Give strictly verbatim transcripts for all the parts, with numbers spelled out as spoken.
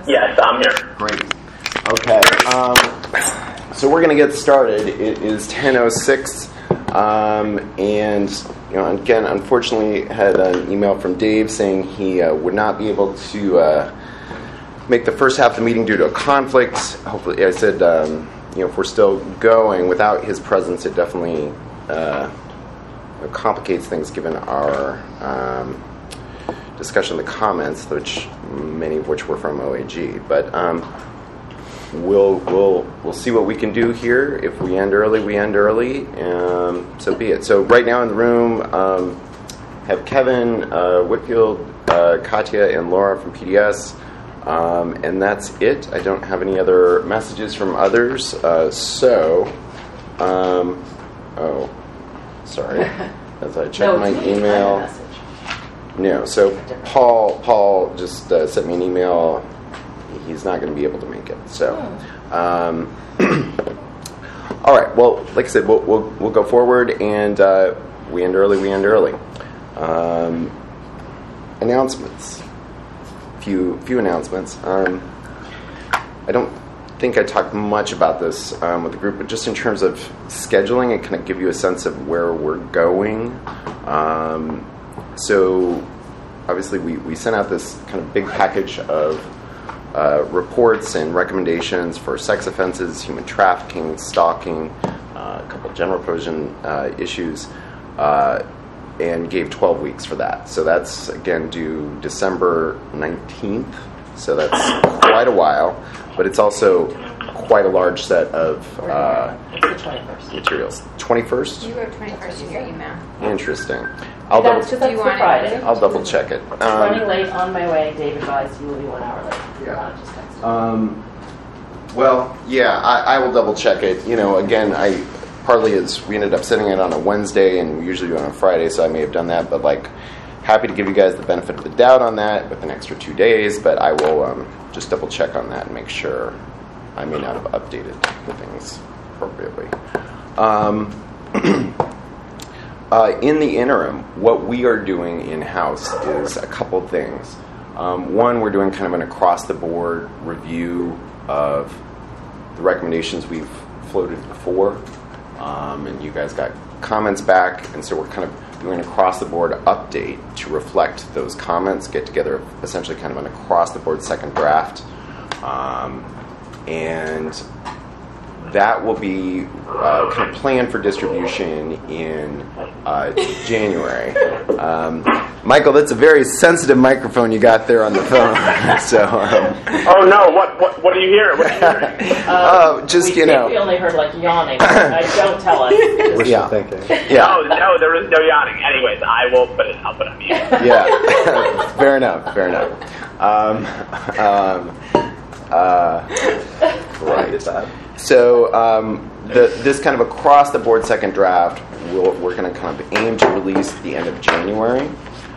Yes, I'm here. Great. Okay. Um, so we're going to get started. It is ten oh six, um, and you know, again, unfortunately, had an email from Dave saying he uh, would not be able to uh, make the first half of the meeting due to a conflict. Hopefully, I said, um, you know, if we're still going without his presence, it definitely uh, complicates things given our um, discussion of the comments, which many of which were from O A G. But um, we'll we'll we'll see what we can do here. If we end early, we end early. Um, so be it. So right now in the room um, have Kevin uh, Whitfield, uh, Katya, and Laura from P D S. Um, and that's it. I don't have any other messages from others. Uh, so, um, oh, sorry. As I check no, my email. No, so Paul Paul just uh, sent me an email. He's not going to be able to make it. So, um, all right. Well, like I said, we'll we'll, we'll go forward, and uh, we end early. We end early. Um, announcements. Few few announcements. Um, I don't think I talked much about this um, with the group, but just in terms of scheduling and kind of give you a sense of where we're going. Um, so obviously we, we sent out this kind of big package of uh, reports and recommendations for sex offenses, human trafficking, stalking, uh, a couple of general provision uh, issues, uh, and gave twelve weeks for that. So that's, again, due December nineteenth. So that's quite a while, but it's also quite a large set of uh, it's the twenty-first. materials. twenty-first? You wrote twenty-first in your email. Interesting. I'll That's double, because that's you the want it? Friday. I'll double check it. It's running late on my way. Dave advised you will be one hour late. Yeah. Not just text. Um, well, yeah, I, I will double check it. You know, again, I partly is we ended up sending it on a Wednesday, and we usually do it on a Friday, so I may have done that. But like, happy to give you guys the benefit of the doubt on that with an extra two days. But I will um, just double check on that and make sure I may not have updated the things appropriately. Um, uh, in the interim, what we are doing in-house is a couple things. Um, one, we're doing kind of an across-the-board review of the recommendations we've floated before, um, and you guys got comments back, and so we're kind of doing an across-the-board update to reflect those comments, get together essentially kind of an across-the-board second draft, um, and that will be uh, kind of planned for distribution in uh, January. Um, Michael, that's a very sensitive microphone you got there on the phone. so, um, Oh no! What what what do you hear? What are you hearing? oh, just we you know. We only heard like yawning. I don't tell us. Wishful Yeah. thinking. No, Yeah, no, there is no yawning. Anyways, I will put it. I'll put it on mute. yeah. Fair enough. Fair enough. Um, um, uh, right. So um, the, this kind of across-the-board second draft, we'll, we're going to kind of aim to release at the end of January.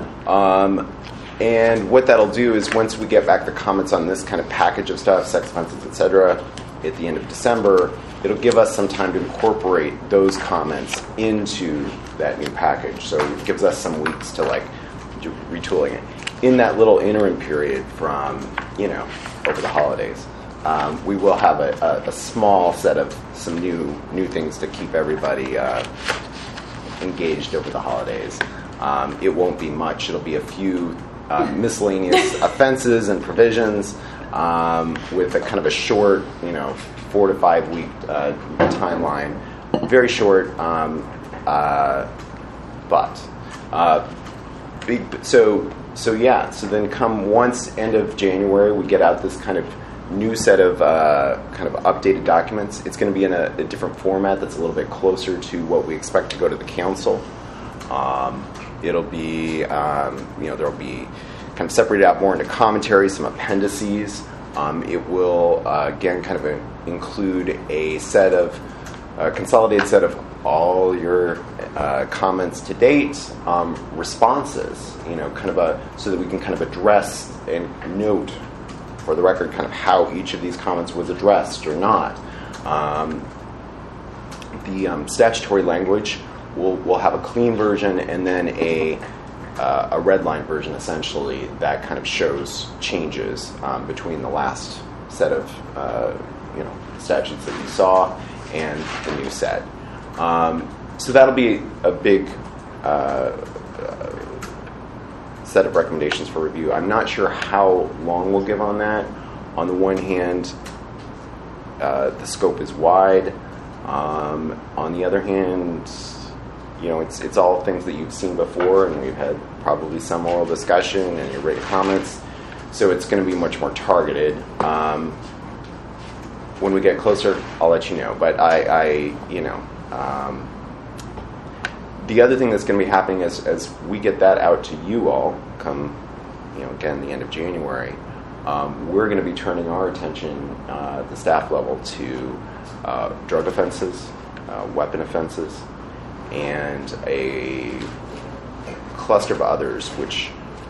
Um, and what that'll do is once we get back the comments on this kind of package of stuff, sex offenses, et cetera, at the end of December, it'll give us some time to incorporate those comments into that new package. So it gives us some weeks to like do retooling it. In that little interim period from, you know, over the holidays, um, we will have a, a, a small set of some new new things to keep everybody uh, engaged over the holidays. Um, it won't be much. It'll be a few uh, miscellaneous offenses and provisions um, with a kind of a short, you know, four to five week uh, timeline. Very short, um, uh, but uh, big. So so yeah. So then, come once end of January, we get out this kind of new set of uh, kind of updated documents. It's going to be in a, a different format that's a little bit closer to what we expect to go to the council. Um, it'll be, um, you know, there'll be kind of separated out more into commentary, some appendices. Um, it will, uh, again, kind of a, include a set of, a consolidated set of all your uh, comments to date, um, responses, you know, kind of a, so that we can kind of address and note for the record kind of how each of these comments was addressed or not. Um, the um, statutory language, we'll, we'll have a clean version and then a uh, a red line version, essentially, that kind of shows changes um, between the last set of uh, you know statutes that you saw and the new set. Um, so that'll be a big uh, uh, set of recommendations for review. I'm not sure how long we'll give on that. On the one hand, uh, the scope is wide. Um, on the other hand, you know, it's it's all things that you've seen before, and we've had probably some oral discussion and you've written comments. So it's going to be much more targeted. Um, when we get closer, I'll let you know. But I, I you know, um, the other thing that's going to be happening is as we get that out to you all, come, you know, again, the end of January, um, we're going to be turning our attention uh, at the staff level to uh, drug offenses, uh, weapon offenses, and a cluster of others, which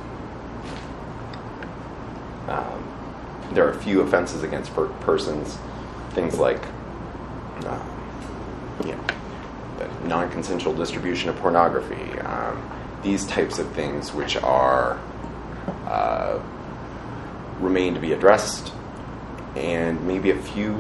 um, there are a few offenses against per- persons, things like uh, you know, the non-consensual distribution of pornography, um, these types of things which are uh, remain to be addressed, and maybe a few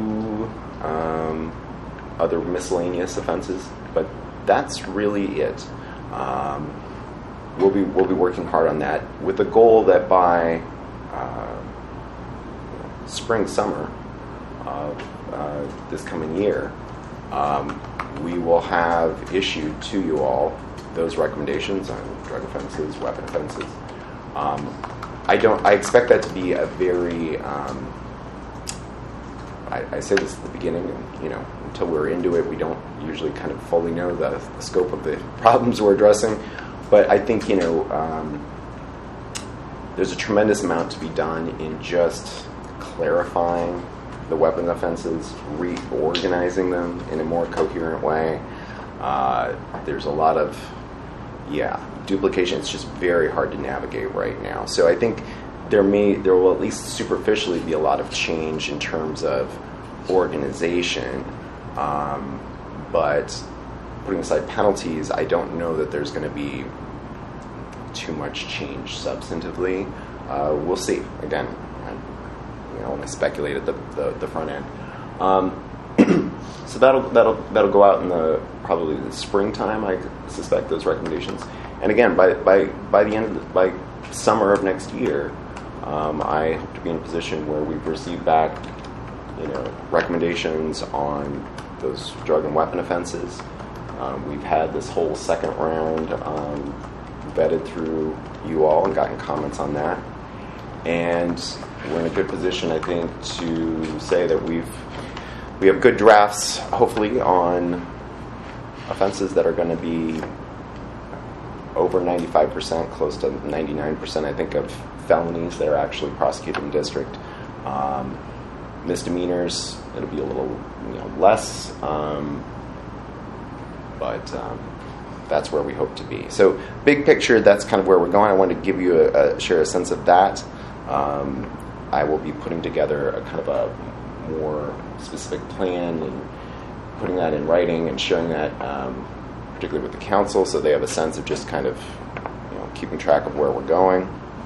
um, other miscellaneous offenses, but that's really it. Um, we'll be we'll be working hard on that with the goal that by uh, spring summer of uh, this coming year, um, we will have issued to you all those recommendations on drug offenses, weapon offenses. Um, I don't. I expect that to be a very. Um, I, I say this at the beginning, and you know, until we're into it, we don't usually kind of fully know the, the scope of the problems we're addressing. But I think you know, um, there's a tremendous amount to be done in just clarifying the weapon offenses, reorganizing them in a more coherent way. Uh, there's a lot of, yeah, duplication. It's just very hard to navigate right now. So I think there may, there will at least superficially be a lot of change in terms of organization. Um, but putting aside penalties, I don't know that there's going to be too much change substantively. Uh, we'll see. Again, I, you know, when I speculate at the, the, the front end. Um, so that'll that'll that'll go out in the probably the springtime. I suspect those recommendations. And again, by by by the end of the, by summer of next year, um, I hope to be in a position where we've received back, you know, recommendations on those drug and weapon offenses. Um, we've had this whole second round um, vetted through you all and gotten comments on that. And we're in a good position, I think, to say that we've we have good drafts, hopefully, on offenses that are going to be over ninety-five percent, close to ninety-nine percent, I think, of felonies that are actually prosecuted in district. Um, misdemeanors, it'll be a little, you know, less, um, but um, that's where we hope to be. So, big picture, that's kind of where we're going. I wanted to give you a, a share a sense of that. Um, I will be putting together a kind of a more specific plan and putting that in writing and sharing that, um, particularly with the council, so they have a sense of just kind of, you know, keeping track of where we're going.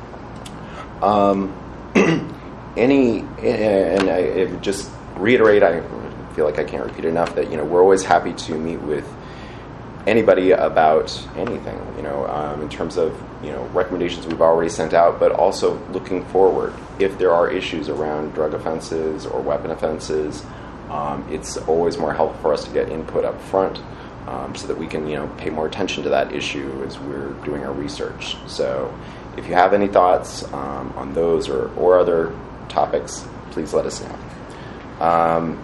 Um, any, and I, I would just reiterate, I feel like I can't repeat enough that, you know, we're always happy to meet with anybody about anything, you know, um, in terms of, you know, recommendations we've already sent out, but also looking forward. If there are issues around drug offenses or weapon offenses, um, it's always more helpful for us to get input up front, um, so that we can, you know, pay more attention to that issue as we're doing our research. So if you have any thoughts um, on those or, or other topics, please let us know. Um,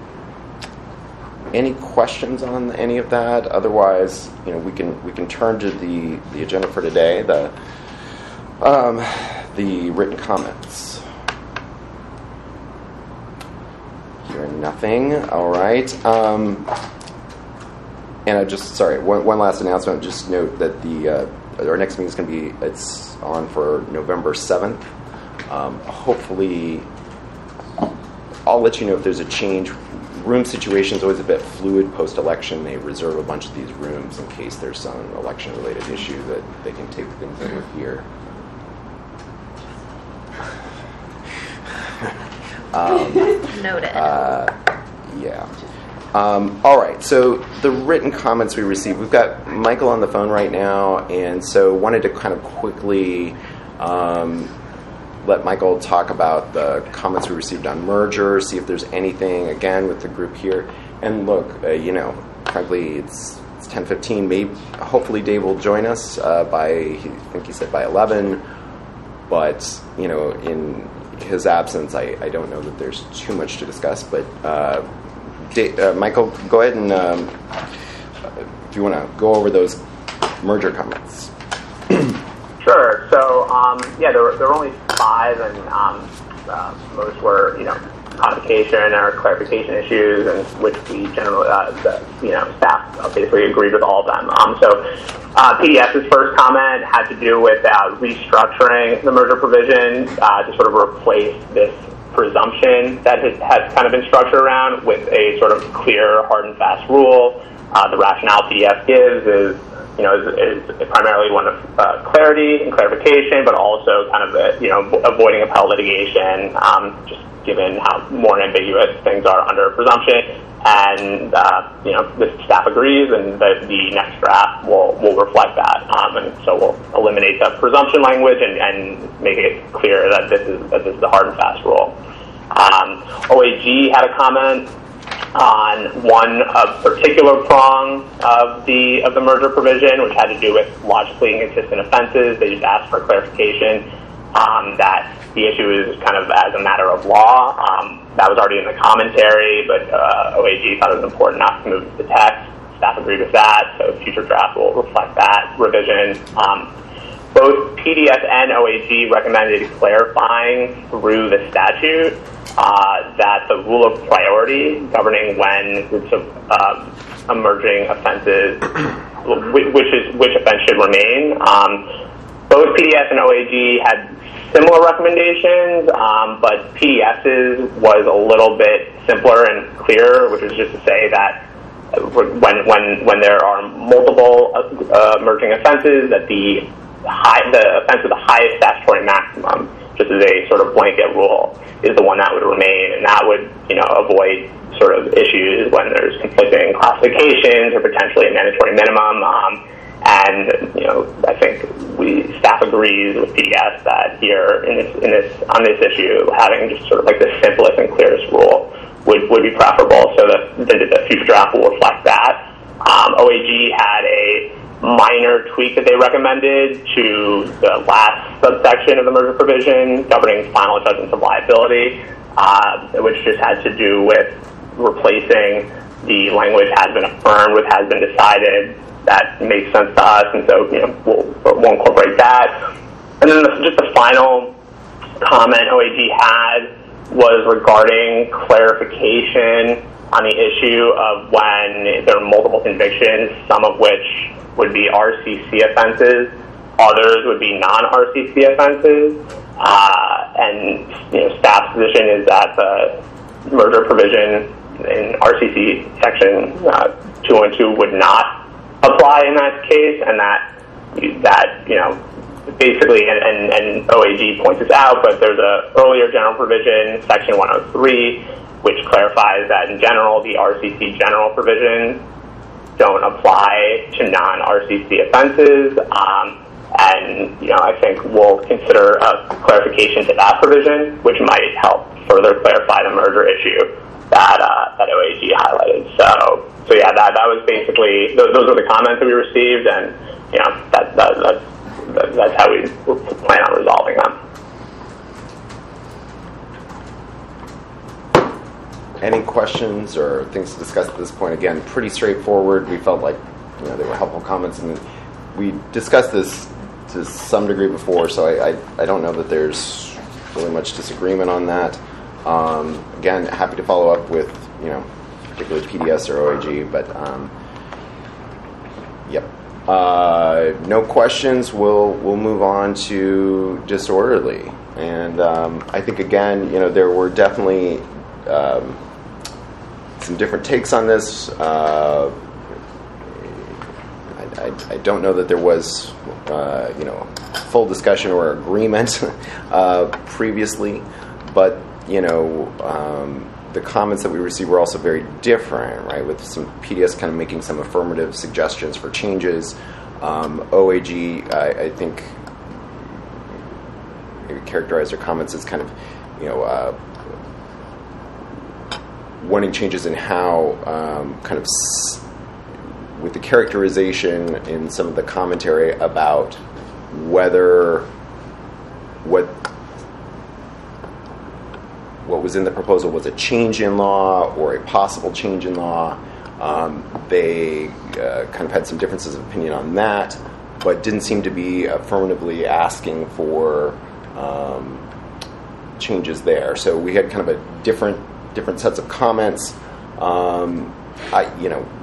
Any questions on any of that? Otherwise, you know, we can we can turn to the, the agenda for today, the um, the written comments. Hearing nothing. All right. Um, and I just sorry. One one last announcement. Just note that the uh, our next meeting is going to be it's on for November seventh. Um, hopefully, I'll let you know if there's a change. room situation is always a bit fluid post-election. They reserve a bunch of these rooms in case there's some election-related issue that they can take things over here. um, Noted. Uh, yeah. Um, all right, so the written comments we received, we've got Michael on the phone right now, and so wanted to kind of quickly um, let Michael talk about the comments we received on merger, see if there's anything, again, with the group here. And look, uh, you know, frankly, it's, it's ten fifteen. Maybe, hopefully Dave will join us uh, by, I think he said by eleven, but, you know, in his absence, I, I don't know that there's too much to discuss, but uh, Dave, uh, Michael, go ahead and um, if you want to go over those merger comments. Sure. So, um, yeah, there were, there were only five, and um, uh, most were, you know, codification or clarification issues, and which we generally, uh, the, you know, staff basically agreed with all of them. Um, so, uh, PDS's first comment had to do with uh, restructuring the merger provision uh, to sort of replace this presumption that has, has kind of been structured around with a sort of clear, hard and fast rule. Uh, the rationale P D S gives is, you know, is, is primarily one of uh, clarity and clarification, but also kind of, a, you know, avoiding appellate litigation, um, just given how more ambiguous things are under presumption. And, uh, you know, the staff agrees, and the, the next draft will, will reflect that. Um, and so we'll eliminate the presumption language and, and make it clear that this is, that this is the hard and fast rule. Um, O A G had a comment on one uh, particular prong of the of the merger provision, which had to do with logically inconsistent offenses. They just asked for clarification um, that the issue is kind of as a matter of law. Um, that was already in the commentary, but uh, O A G thought it was important not to move to the text. Staff agreed with that, so future draft will reflect that revision. Um, both P D S and O A G recommended clarifying through the statute Uh, that the rule of priority governing when groups of um, emerging offenses, which is which offense should remain. Um, both P D S and O A G had similar recommendations, um, but PDS's was a little bit simpler and clearer, which is just to say that when when when there are multiple uh, emerging offenses, that the high the offense with the highest statutory maximum, just as a sort of blanket rule, is the one that would remain, and that would, you know, avoid sort of issues when there's conflicting classifications or potentially a mandatory minimum. Um, and you know, I think we staff agrees with P D S that here in this in this on this issue, having just sort of like the simplest and clearest rule would would be preferable. So that the, the future draft will reflect that. Um, O A G had a minor tweak that they recommended to the last subsection of the merger provision governing final judgments of liability, uh, which just had to do with replacing the language has been affirmed with has been decided. That makes sense to us, and so, you know, we'll, we'll incorporate that. And then the, just the final comment O A G had was regarding clarification on the issue of when there are multiple convictions, some of which would be R C C offenses, others would be non-R C C offenses, uh, and you know, staff's position is that the merger provision in R C C section uh, two one two would not apply in that case, and that that you know basically, and, and, and O A G points this out, but there's a earlier general provision, section one oh three, which clarifies that in general the R C C general provisions don't apply to non-R C C offenses, um, and you know I think we'll consider a clarification to that provision, which might help further clarify the merger issue that uh, that O A G highlighted. So, so yeah, that that was basically those, those were the comments that we received, and you know that, that that's that, that's how we plan on resolving them. Any questions or things to discuss at this point? Again, pretty straightforward. We felt like, you know, they were helpful comments, and we discussed this to some degree before, so I, I, I don't know that there's really much disagreement on that. Um, again, happy to follow up with, you know, particularly P D S or O A G, but um, yep. Uh, no questions. We'll we'll move on to disorderly, and um, I think again, you know, there were definitely Um, some different takes on this. Uh, I, I, I don't know that there was, uh, you know, full discussion or agreement uh, previously, but you know, um, the comments that we received were also very different, right? With some P D S kind of making some affirmative suggestions for changes. Um, O A G, I, I think, maybe characterized their comments as kind of, you know, uh, wanting changes in how um, kind of s- with the characterization in some of the commentary about whether what what was in the proposal was a change in law or a possible change in law. Um, they uh, kind of had some differences of opinion on that, but didn't seem to be affirmatively asking for um, changes there. So we had kind of a different different sets of comments. Um, I, you know,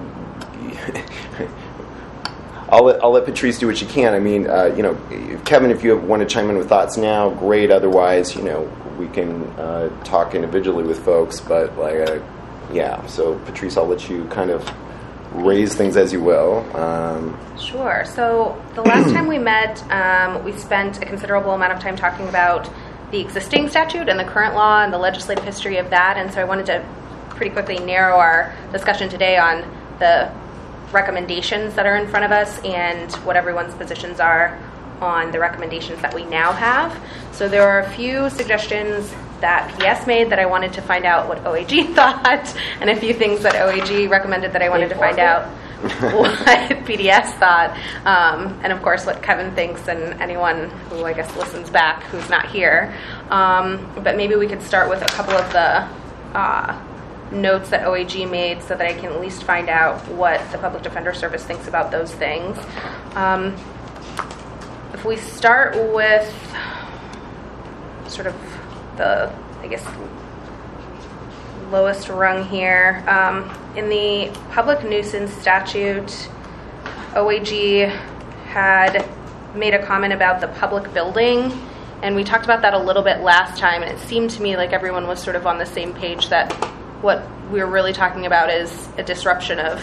I'll let, I'll let Patrice do what she can. I mean, uh, you know, Kevin, if you want to chime in with thoughts now, great. Otherwise, you know, we can uh, talk individually with folks. But like, uh, yeah. So Patrice, I'll let you kind of raise things as you will. Um, sure. So the last time we met, um, we spent a considerable amount of time talking about the existing statute and the current law and the legislative history of that. And so I wanted to pretty quickly narrow our discussion today on the recommendations that are in front of us and what everyone's positions are on the recommendations that we now have. So there are a few suggestions that P D S made that I wanted to find out what O A G thought, and a few things that O A G recommended that I wanted to find out what P D S thought, um, and of course what Kevin thinks and anyone who I guess listens back who's not here. Um, but maybe we could start with a couple of the uh, notes that O A G made so that I can at least find out what the Public Defender Service thinks about those things. Um, if we start with sort of the, I guess, lowest rung here, um, in the public nuisance statute, O A G had made a comment about the public building, and we talked about that a little bit last time, and it seemed to me like everyone was sort of on the same page that what we're really talking about is a disruption of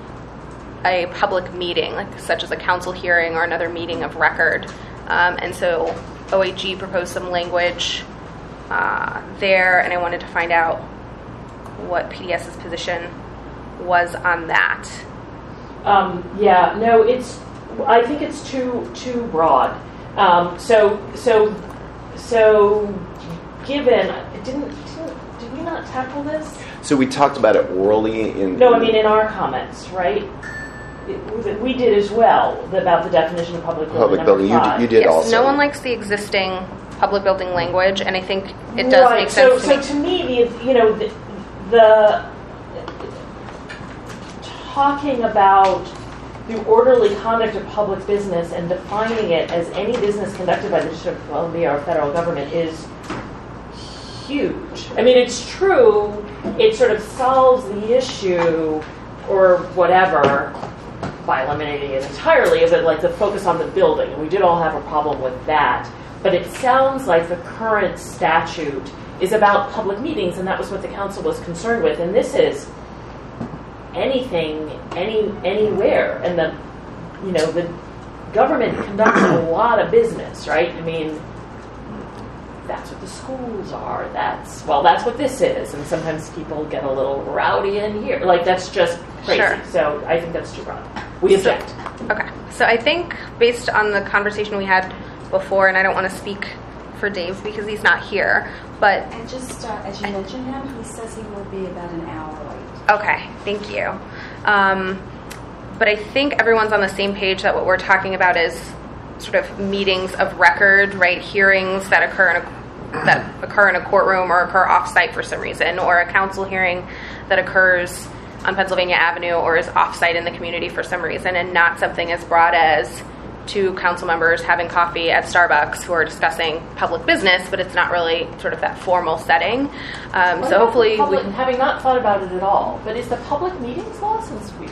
a public meeting, like such as a council hearing or another meeting of record. Um, and so O A G proposed some language uh, there, and I wanted to find out what PDS's position was on that. Um, yeah, no, it's. I think it's too too broad. Um, so so so, given didn't, didn't did we not tackle this? so we talked about it orally in. No, I mean in our comments, right? It, we did as well about the definition of public building. Public building, you did, you did yes, also. No one likes the existing public building language, and I think it does right. make sense. So, to so me. to me, the, you know, the, the talking about the orderly conduct of public business and defining it as any business conducted by the District of Columbia or federal government is huge. I mean, it's true. It sort of solves the issue or whatever by eliminating it entirely, is it like the focus on the building, and we did all have a problem with that. But it sounds like the current statute is about public meetings, and that was what the council was concerned with. And this is anything, any anywhere, and the you know the government conducts a lot of business, right? I mean, that's what the schools are. That's well, that's what this is, and sometimes people get a little rowdy in here. Like that's just crazy. Sure. So I think that's too broad. We object. So, okay. So I think based on the conversation we had before, and I don't want to speak for Dave because he's not here, but... And just uh, as you mentioned him, he says he will be about an hour late. Okay, thank you. Um, but I think everyone's on the same page that what we're talking about is sort of meetings of record, right? Hearings that occur in a, that occur in a courtroom or occur off-site for some reason, or a council hearing that occurs on Pennsylvania Avenue or is off-site in the community for some reason, and not something as broad as two council members having coffee at Starbucks who are discussing public business, but it's not really sort of that formal setting. Um, What so about hopefully... the public, we, having not thought about it at all, but is the public meetings law, since we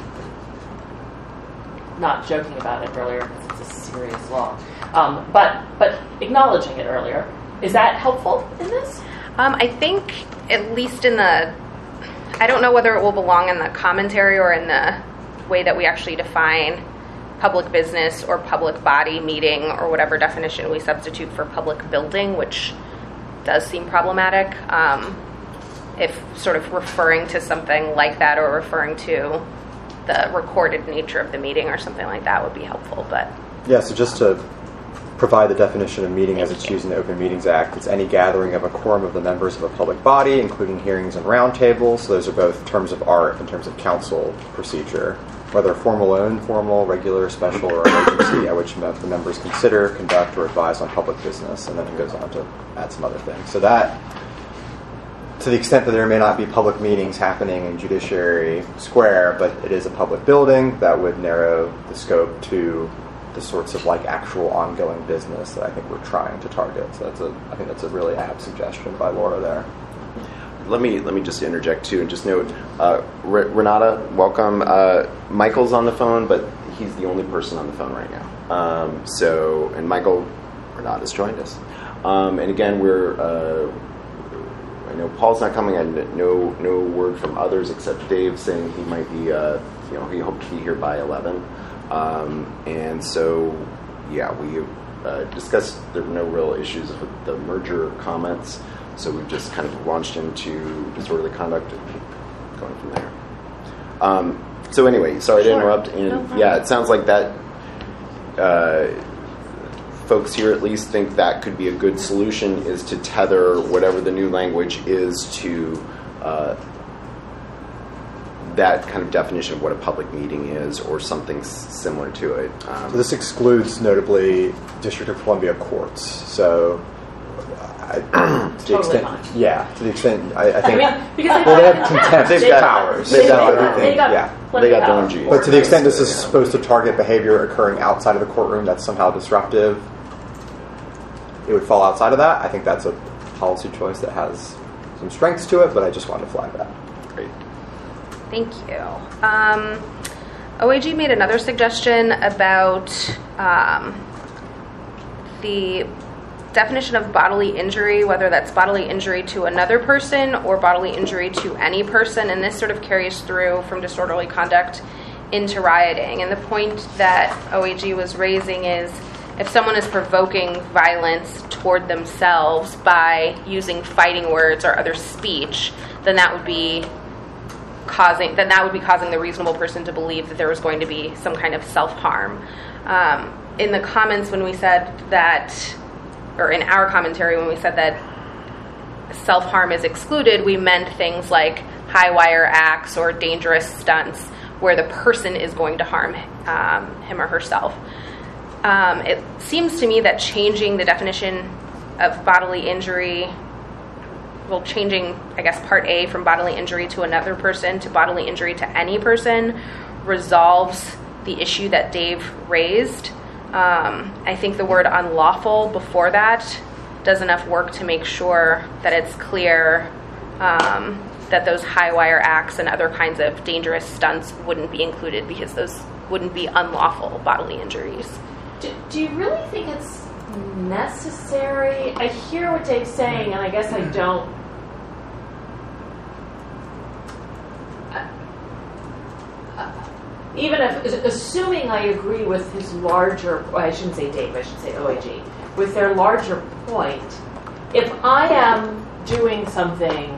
not joking about it earlier because it's a serious law, um, but but acknowledging it earlier, is that helpful in this? um, I think at least in the... I don't know whether it will belong in the commentary or in the way that we actually define public business or public body meeting or whatever definition we substitute for public building, which does seem problematic. Um, if sort of referring to something like that or referring to the recorded nature of the meeting or something like that would be helpful. But yeah, so just to provide the definition of meeting Thank as it's you. used in the Open Meetings Act, it's any gathering of a quorum of the members of a public body, including hearings and roundtables. So those are both terms of art in terms of council procedure, whether formal or informal, regular, special, or emergency, at which the members consider, conduct, or advise on public business. And then it goes on to add some other things. So that, to the extent that there may not be public meetings happening in Judiciary Square, but it is a public building, that would narrow the scope to the sorts of like actual ongoing business that I think we're trying to target. So that's a, I think that's a really apt suggestion by Laura there. Let me let me just interject too and just note, uh, R- Renata, welcome. Uh, Michael's on the phone, but he's the only person on the phone right now. Um, so, and Michael, Renata's joined us. Um, and again, we're. Uh, I know Paul's not coming. I no no word from others except Dave saying he might be. Uh, you know, he hoped to be here by eleven. Um, and so, yeah, we uh, discussed there were no real issues with the merger comments. So we've just kind of launched into disorderly conduct and going from there. Um, so anyway, sorry Sure. to interrupt. No And problem. yeah, it sounds like that uh, folks here at least think that could be a good solution, is to tether whatever the new language is to uh, that kind of definition of what a public meeting is or something s- similar to it. Um, So this excludes notably District of Columbia courts. So I, to the Totally extent, fine. yeah, to the extent I, I I think. mean, because they well, they have- have contempt They've got- powers. they've got so I everything. think, They got yeah. plenty They got of their own power. G's. But to the extent this is Yeah. supposed to target behavior occurring outside of the courtroom that's somehow disruptive, it would fall outside of that. I think that's a policy choice that has some strengths to it, but I just wanted to flag that. Great. thank you. Um, O A G made another suggestion about um, the definition of bodily injury, whether that's bodily injury to another person or bodily injury to any person, and this sort of carries through from disorderly conduct into rioting. And the point that O A G was raising is if someone is provoking violence toward themselves by using fighting words or other speech, then that would be causing then that would be causing the reasonable person to believe that there was going to be some kind of self-harm. Um, in the comments when we said that, or in our commentary when we said that self-harm is excluded, we meant things like high wire acts or dangerous stunts where the person is going to harm um, him or herself. Um, it seems to me that changing the definition of bodily injury, well, changing, I guess, Part A from bodily injury to another person to bodily injury to any person resolves the issue that Dave raised. Um, I think the word unlawful before that does enough work to make sure that it's clear um, that those high wire acts and other kinds of dangerous stunts wouldn't be included because those wouldn't be unlawful bodily injuries. Do, do you really think it's necessary? I hear what Dave's saying, and I guess I don't. Uh, uh, even if, assuming I agree with his larger, well, I shouldn't say Dave, I should say O A G, with their larger point, if I am doing something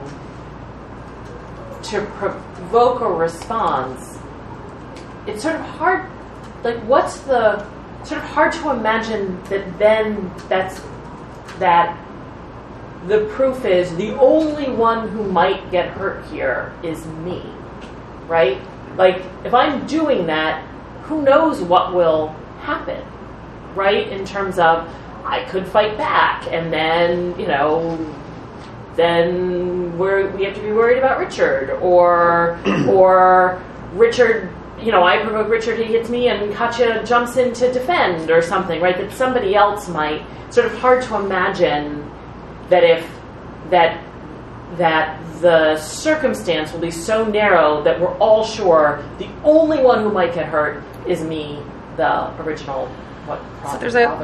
to provoke a response, it's sort of hard, like what's the, sort of hard to imagine that then that's, that the proof is the only one who might get hurt here is me, right? Like, if I'm doing that, who knows what will happen, right? In terms of, I could fight back, and then, you know, then we're, we have to be worried about Richard, or, or Richard, you know, I provoke Richard, he hits me, and Katya jumps in to defend, or something, right? That somebody else might, sort of hard to imagine that if, that, that the circumstance will be so narrow that we're all sure the only one who might get hurt is me, the original, what, So there's a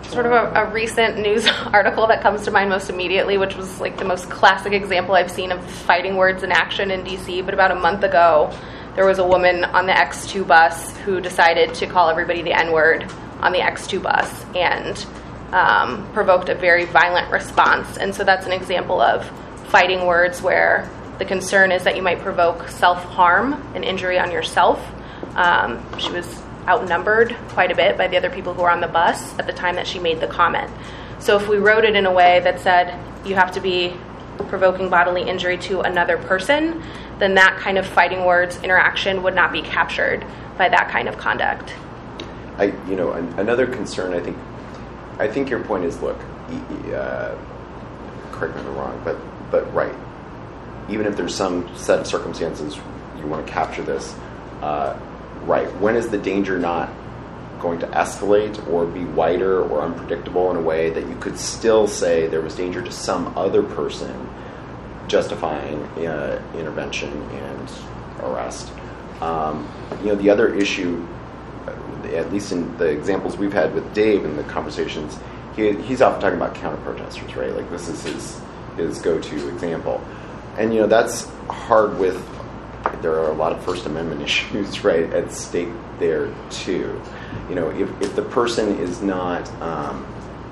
sort of a, a recent news article that comes to mind most immediately, which was like the most classic example I've seen of fighting words in action in D C. But about a month ago, there was a woman on the X two bus who decided to call everybody the N-word on the X two bus and um, provoked a very violent response. And so that's an example of fighting words where the concern is that you might provoke self-harm and injury on yourself. Um, she was outnumbered quite a bit by the other people who were on the bus at the time that she made the comment. So if we wrote it in a way that said you have to be provoking bodily injury to another person, then that kind of fighting words interaction would not be captured by that kind of conduct. I, you know, an, another concern. I think, I think your point is, look, uh, correct me if I'm wrong, but but right. Even if there's some set of circumstances you want to capture this. Uh, Right. When is the danger not going to escalate or be wider or unpredictable in a way that you could still say there was danger to some other person, justifying uh, intervention and arrest? Um, you know, the other issue, at least in the examples we've had with Dave in the conversations, he, he's often talking about counter-protesters, right? Like this is his his go-to example. And, you know, that's hard with... There are a lot of First Amendment issues, right, at stake there too. You know, if, if the person is not, um,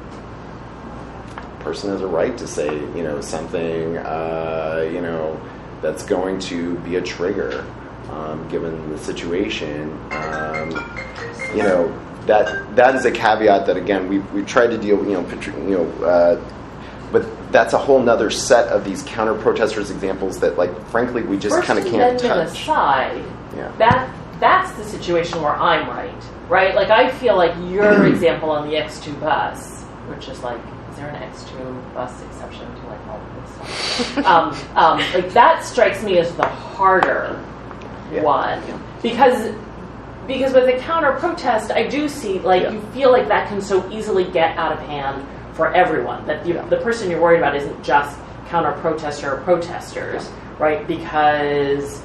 person has a right to say, you know, something, uh, you know, that's going to be a trigger, um, given the situation. Um, you know, that that is a caveat that again we we tried to deal, you know, you know, uh, but. That's a whole nother set of these counter-protesters examples that, like, frankly, we just kind of can't touch. First Amendment aside, yeah. that that's the situation where I'm right, right? Like, I feel like your example on the X two bus, which is like, is there an X two bus exception to like all of this stuff? um, um, like that strikes me as the harder yeah. one Yeah. because because with a counter-protest, I do see like Yeah. you feel like that can so easily get out of hand for everyone, that you, Yeah. the person you're worried about isn't just counter-protester or protesters, Yeah. right? Because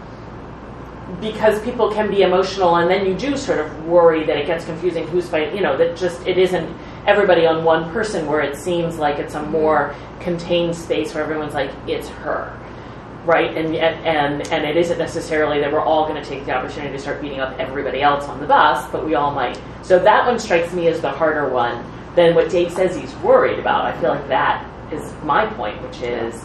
because people can be emotional, and then you do sort of worry that it gets confusing who's fighting, you know, that just it isn't everybody on one person, where it seems like it's a more contained space where everyone's like, it's her, right? And and and it isn't necessarily that we're all going to take the opportunity to start beating up everybody else on the bus, but we all might. So that one strikes me as the harder one than what Dave says he's worried about. I feel like that is my point, which is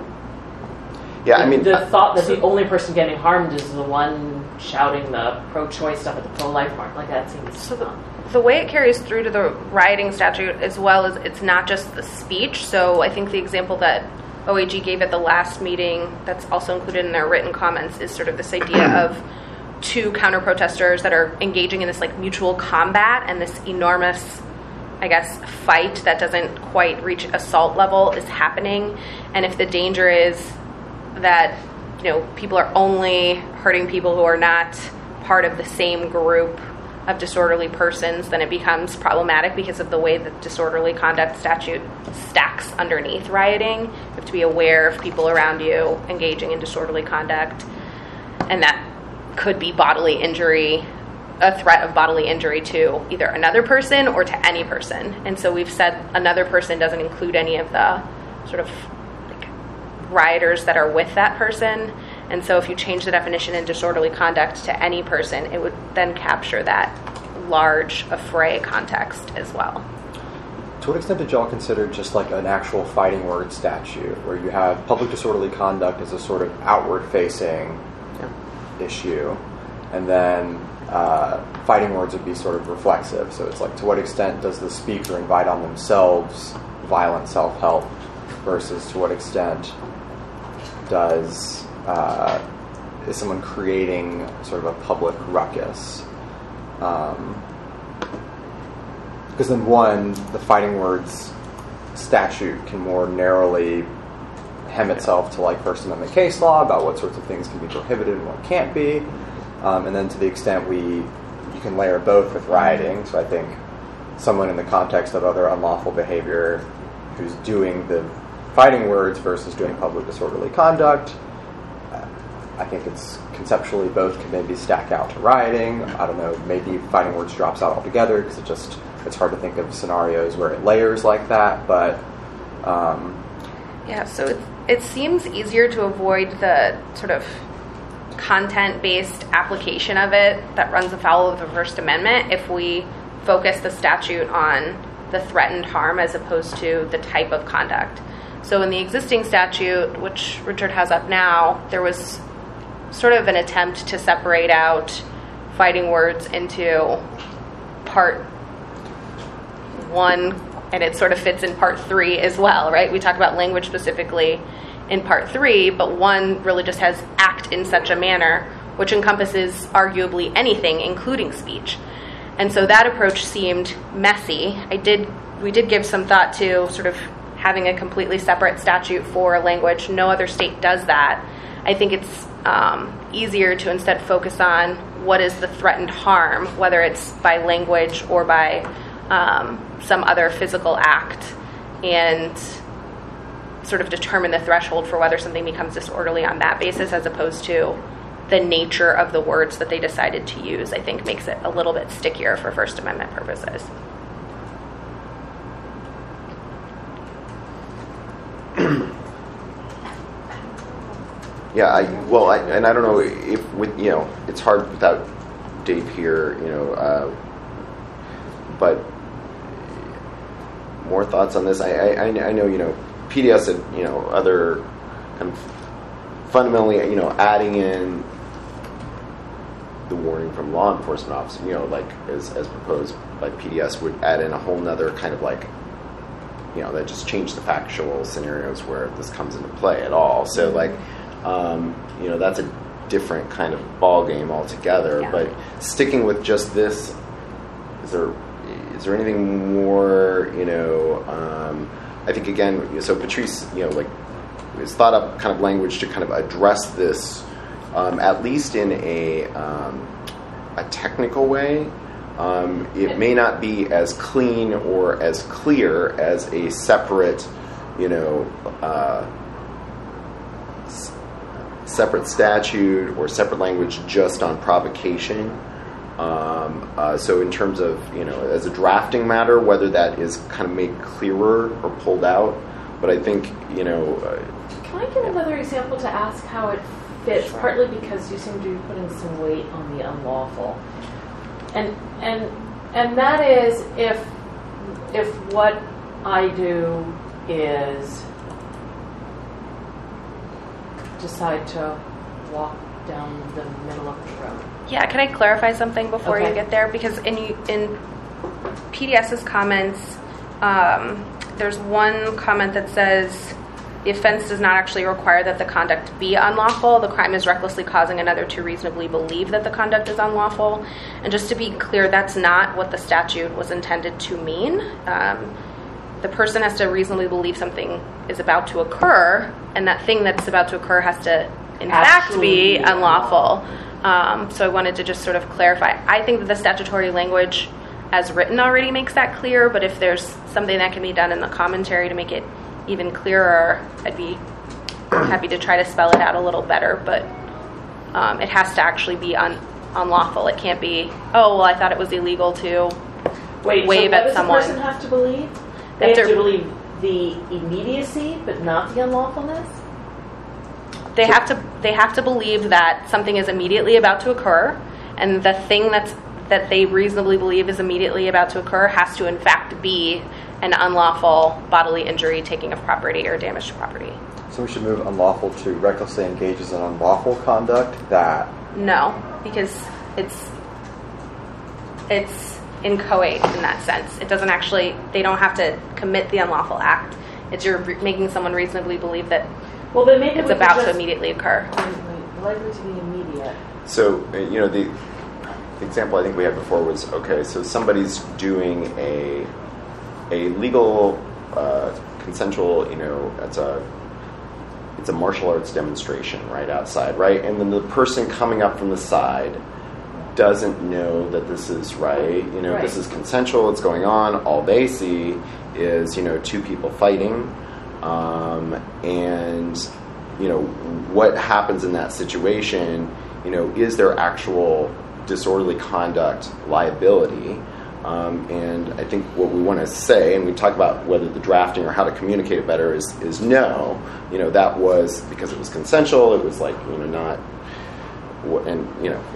Yeah, I mean, the uh, thought that the only person getting harmed is the one shouting the pro-choice stuff at the pro-life march. Like that seems so the, the way it carries through to the rioting statute as well as it's not just the speech. So I think the example that O A G gave at the last meeting that's also included in their written comments is sort of this idea of two counter-protesters that are engaging in this like mutual combat, and this enormous, I guess, fight that doesn't quite reach assault level is happening. And if the danger is that, you know, people are only hurting people who are not part of the same group of disorderly persons, then it becomes problematic because of the way the disorderly conduct statute stacks underneath rioting. You have to be aware of people around you engaging in disorderly conduct, and that could be bodily injury, a threat of bodily injury to either another person or to any person. And so we've said another person doesn't include any of the sort of like rioters that are with that person. And so if you change the definition in disorderly conduct to any person, it would then capture that large affray context as well. To what extent did y'all consider just like an actual fighting word statute where you have public disorderly conduct as a sort of outward-facing yeah. issue, and then uh, fighting words would be sort of reflexive? So it's like, to what extent does the speaker invite on themselves violent self-help versus to what extent does uh, is someone creating sort of a public ruckus? Um, because then one, the fighting words statute can more narrowly hem itself to like First Amendment case law about what sorts of things can be prohibited and what can't be. Um, and then to the extent we, you can layer both with rioting. So I think someone in the context of other unlawful behavior who's doing the fighting words versus doing public disorderly conduct, I think it's conceptually both can maybe stack out to rioting. I don't know, maybe fighting words drops out altogether because it just it's hard to think of scenarios where it layers like that, but um, yeah, so it, it seems easier to avoid the sort of content-based application of it that runs afoul of the First Amendment if we focus the statute on the threatened harm as opposed to the type of conduct. So in the existing statute, which Richard has up now, there was sort of an attempt to separate out fighting words into part one, and it sort of fits in part three as well, right? We talk about language specifically in part three, but one really just has act in such a manner, which encompasses arguably anything, including speech. And so that approach seemed messy. I did, we did give some thought to sort of having a completely separate statute for language. No other state does that. I think it's um, easier to instead focus on what is the threatened harm, whether it's by language or by um, some other physical act, and sort of determine the threshold for whether something becomes disorderly on that basis as opposed to the nature of the words that they decided to use. I think makes it a little bit stickier for First Amendment purposes. Yeah, I, well, I, and I don't know if with you know it's hard without Dave here, you know, uh, but more thoughts on this. I, I I know you know P D S and you know other kind of fundamentally you know adding in the warning from law enforcement officers, you know, like as as proposed by P D S would add in a whole nother kind of like you know that just changed the factual scenarios where this comes into play at all. So like. Um, you know, that's a different kind of ball game altogether. Yeah. But sticking with just this, is there is there anything more? You know, um, I think again. So Patrice, you know, like has thought up kind of language to kind of address this, um, at least in a um, a technical way. Um, it may not be as clean or as clear as a separate, you know. Uh, separate statute or separate language just on provocation. Um, uh, so in terms of, you know, as a drafting matter, whether that is kind of made clearer or pulled out. But I think, you know... Uh, Can I give another example to ask how it fits? Sure. Partly because you seem to be putting some weight on the unlawful. And and and that is if if what I do is decide to walk down the middle of the road. Yeah, can I clarify something before okay. you get there? Because in in PDS's comments, um, there's one comment that says the offense does not actually require that the conduct be unlawful. The crime is recklessly causing another to reasonably believe that the conduct is unlawful. And just to be clear, that's not what the statute was intended to mean. Um, the person has to reasonably believe something is about to occur, and that thing that's about to occur has to, in fact, be unlawful. Um, so I wanted to just sort of clarify. I think that the statutory language as written already makes that clear, but if there's something that can be done in the commentary to make it even clearer, I'd be happy to try to spell it out a little better, but um, it has to actually be un- unlawful. It can't be, oh, well, I thought it was illegal to Wait, wave so at someone. What does the person have to believe? They have to believe the immediacy, but not the unlawfulness? They have to they have to believe that something is immediately about to occur, and the thing that's that they reasonably believe is immediately about to occur has to in fact be an unlawful bodily injury, taking of property, or damage to property. So we should move unlawful to recklessly engages in unlawful conduct. That no, because it's it's inchoate in that sense. It doesn't actually. They don't have to commit the unlawful act. It's you're re- making someone reasonably believe that. Well, then maybe it's we about just, to immediately occur. Likely to be immediate. So, uh, you know, the, the example I think we had before was, okay, so somebody's doing a a legal, uh, consensual, you know, it's a, it's a martial arts demonstration right outside, right? And then the person coming up from the side doesn't know that this is right, you know, right. This is consensual, it's going on, all they see is, you know, two people fighting. Um, and, you know, what happens in that situation, you know, is there actual disorderly conduct liability? Um, and I think what we want to say, and we talk about whether the drafting or how to communicate it better is, is no. You know, that was because it was consensual. It was like, you know, not, and, you know,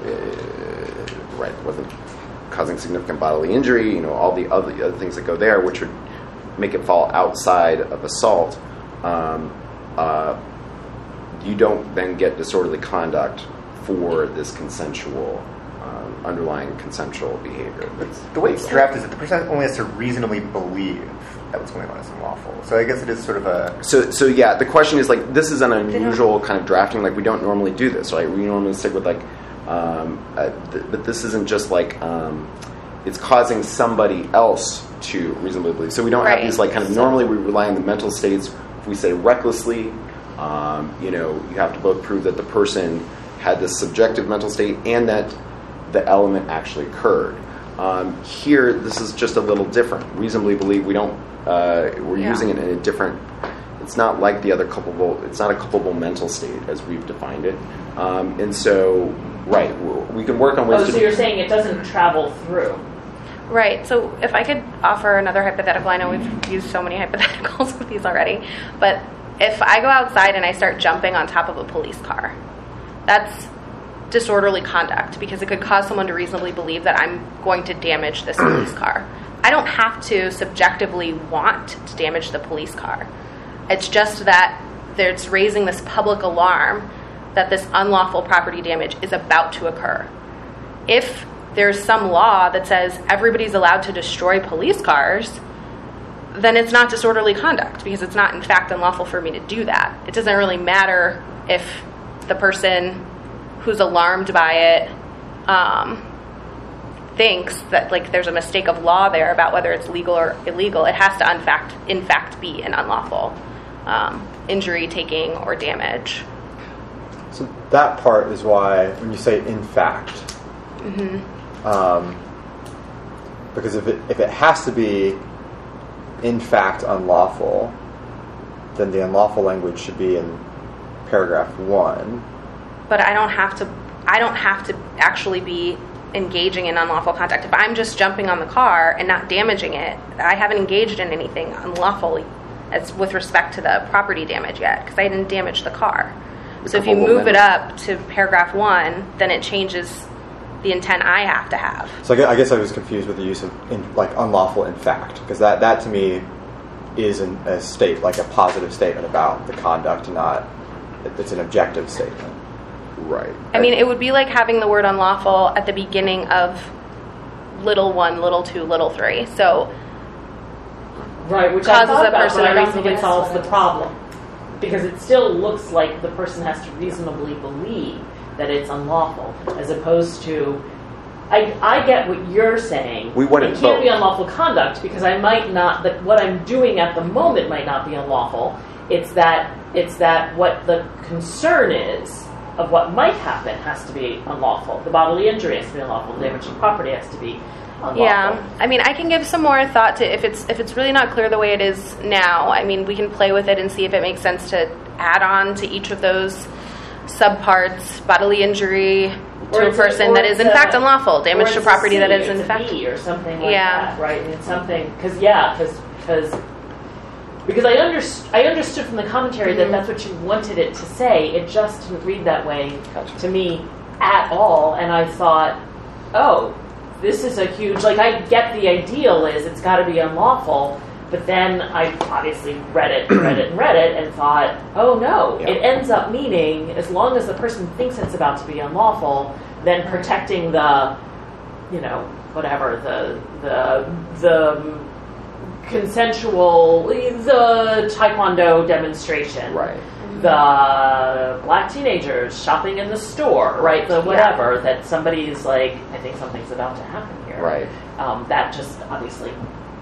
uh, right, it wasn't causing significant bodily injury, you know, all the other, the other things that go there, which would make it fall outside of assault. Um, uh, you don't then get disorderly conduct for this consensual Um, underlying consensual behavior. That's the way it's drafted is that the person only has to reasonably believe that what's going on is unlawful. So I guess it is sort of a... So, so yeah, the question is, like, this is an unusual kind of drafting. Like, we don't normally do this, right? We normally stick with, like, um, uh, th- but this isn't just, like, um, it's causing somebody else to reasonably believe. So we don't Right. have these, like, kind of, normally we rely on the mental states. If we say recklessly, um, you know, you have to both prove that the person had this subjective mental state and that the element actually occurred. Um, here, this is just a little different. Reasonably believe we don't. Uh, we're Yeah. using it in a different. It's not like the other culpable. It's not a culpable mental state as we've defined it. Um, and so, right, we can work on ways Oh, to. so you're saying it doesn't travel through. Right. So if I could offer another hypothetical, I know we've used so many hypotheticals with these already, but if I go outside and I start jumping on top of a police car, that's disorderly conduct because it could cause someone to reasonably believe that I'm going to damage this police car. I don't have to subjectively want to damage the police car. It's just that there's raising this public alarm that this unlawful property damage is about to occur. If there's some law that says everybody's allowed to destroy police cars, then it's not disorderly conduct because it's not in fact unlawful for me to do that. It doesn't really matter if the person who's alarmed by it um, thinks that like there's a mistake of law there about whether it's legal or illegal. It has to in fact, in fact be an unlawful um, injury, taking, or damage. So that part is why when you say in fact, Mm-hmm. um, because if it if it has to be in fact unlawful, then the unlawful language should be in paragraph one. But I don't have to. I don't have to actually be engaging in unlawful conduct. If I'm just jumping on the car and not damaging it, I haven't engaged in anything unlawful as with respect to the property damage yet because I didn't damage the car. The So if you culpable move it member. up to paragraph one, then it changes the intent I have to have. So I gue- I guess I was confused with the use of in, like unlawful in fact, because that, that to me is an, a state, like a positive statement about the conduct, not it's an objective statement. Right. I mean, it would be like having the word unlawful at the beginning of little one, little two, little three. So Right, which I Causes thought a about, person but I to don't think it reasonably- solves the problem. Because it still looks like the person has to reasonably believe that it's unlawful, as opposed to, I, I get what you're saying. We want it It can't be both. unlawful conduct because I might not, that what I'm doing at the moment might not be unlawful. It's that, it's that what the concern is of what might happen has to be unlawful. The bodily injury has to be unlawful. The damage to property has to be unlawful. yeah, I mean, I can give some more thought to if it's if it's really not clear the way it is now. I mean, we can play with it and see if it makes sense to add on to each of those subparts: bodily injury Or to a it's person or that is it's in a- fact unlawful, damage or to it's a property C, that is it's in a fact. B or something like Yeah. that, right? And it's something because yeah, because because because I underst- I understood from the commentary Mm-hmm. that that's what you wanted it to say. It just didn't read that way Gotcha. to me at all, and I thought, oh, this is a huge like I get the ideal is it's got to be unlawful. But then I obviously read it, read it, and read it, and thought, oh no, Yeah. it ends up meaning as long as the person thinks it's about to be unlawful, then protecting the, you know, whatever, the, the, the consensual, the Taekwondo demonstration. Right. The black teenagers shopping in the store, right? The whatever, that somebody's like, I think something's about to happen here. Right. Um, that just obviously...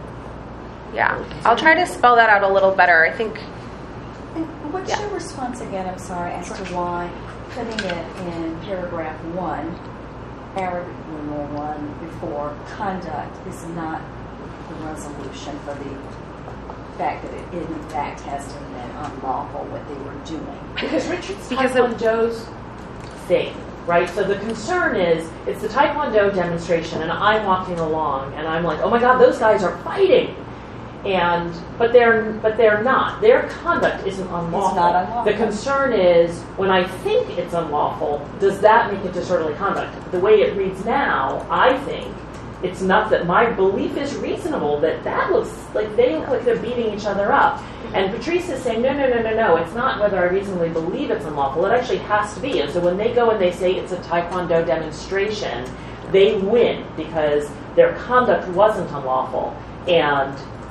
Yeah, I'll try to spell that out a little better. I think. And what's Yeah. your response again, I'm sorry, as to why putting it in paragraph one, paragraph one before conduct is not the resolution for the fact that it in fact has to have been unlawful what they were doing? Because Richard's Because it- Taekwondo's thing right? So the concern is, it's the Taekwondo demonstration, and I'm walking along, and I'm like, oh my God, those guys are fighting. And but they're but they're not. Their conduct isn't unlawful. It's not unlawful. The concern is, when I think it's unlawful, does that make it disorderly conduct? The way it reads now, I think it's not that my belief is reasonable, that that looks like they look like they're beating each other up. And Patrice is saying, no, no, no, no, no, it's not whether I reasonably believe it's unlawful. It actually has to be. And so when they go and they say it's a Taekwondo demonstration, they win because their conduct wasn't unlawful. And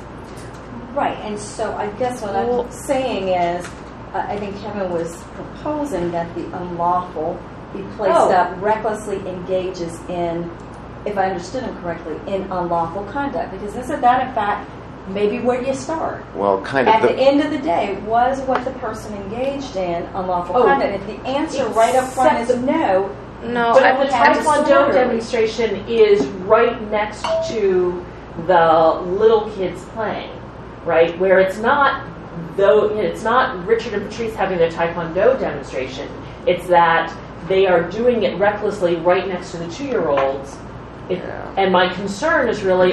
Right, and so I guess what I'm saying is, uh, I think Kevin was proposing that the unlawful be placed Oh. up recklessly engages in, if I understood him correctly, in unlawful conduct. Because isn't that, in fact, maybe where you start? Well, kind At of. the end of the day, was what the person engaged in unlawful Oh, conduct? If the answer right up front is except no, No, But I the would have Taekwondo disorderly. demonstration is right next to the little kids playing, right? Where it's not, though, it's not Richard and Patrice having their Taekwondo demonstration. It's that they are doing it recklessly right next to the two-year-olds. It, and my concern is really,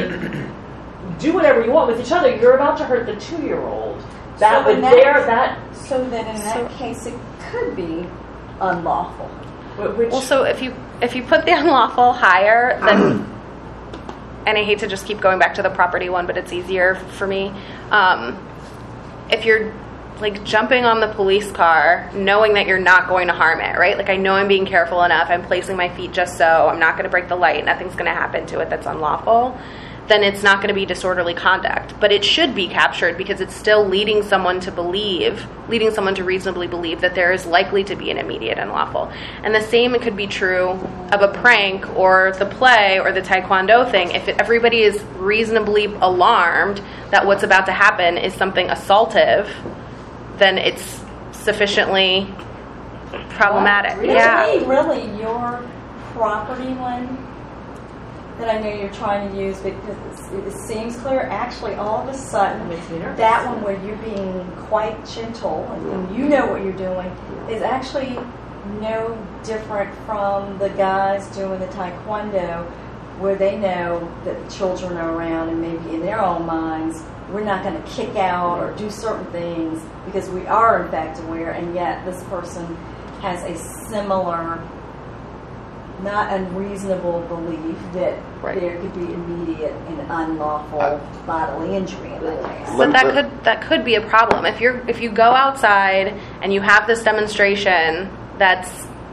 do whatever you want with each other. You're about to hurt the two-year-old. That So would in that- there that. so then in that case it could be unlawful. Which, Well, so if you if you put the unlawful higher, then, and I hate to just keep going back to the property one, but it's easier for me. Um, if you're like jumping on the police car, knowing that you're not going to harm it, right? Like I know I'm being careful enough. I'm placing my feet just so. I'm not going to break the light. Nothing's going to happen to it that's unlawful. Then it's not going to be disorderly conduct. But it should be captured because it's still leading someone to believe, leading someone to reasonably believe that there is likely to be an immediate unlawful. And the same could be true of a prank or the play or the Taekwondo thing. If it, everybody is reasonably alarmed that what's about to happen is something assaultive, then it's sufficiently problematic. Really, Yeah. really your property one that I know you're trying to use because it, it seems clear. Actually, all of a sudden, Makes me nervous. that one where you're being quite gentle and, and you know what you're doing is actually no different from the guys doing the Taekwondo, where they know that the children are around and maybe in their own minds we're not going to kick out or do certain things because we are in fact aware, and yet this person has a similar, not unreasonable belief that Right. there could be immediate and unlawful Uh, bodily injury in that case. But that Let- could that could be a problem if you're if you go outside and you have this demonstration that's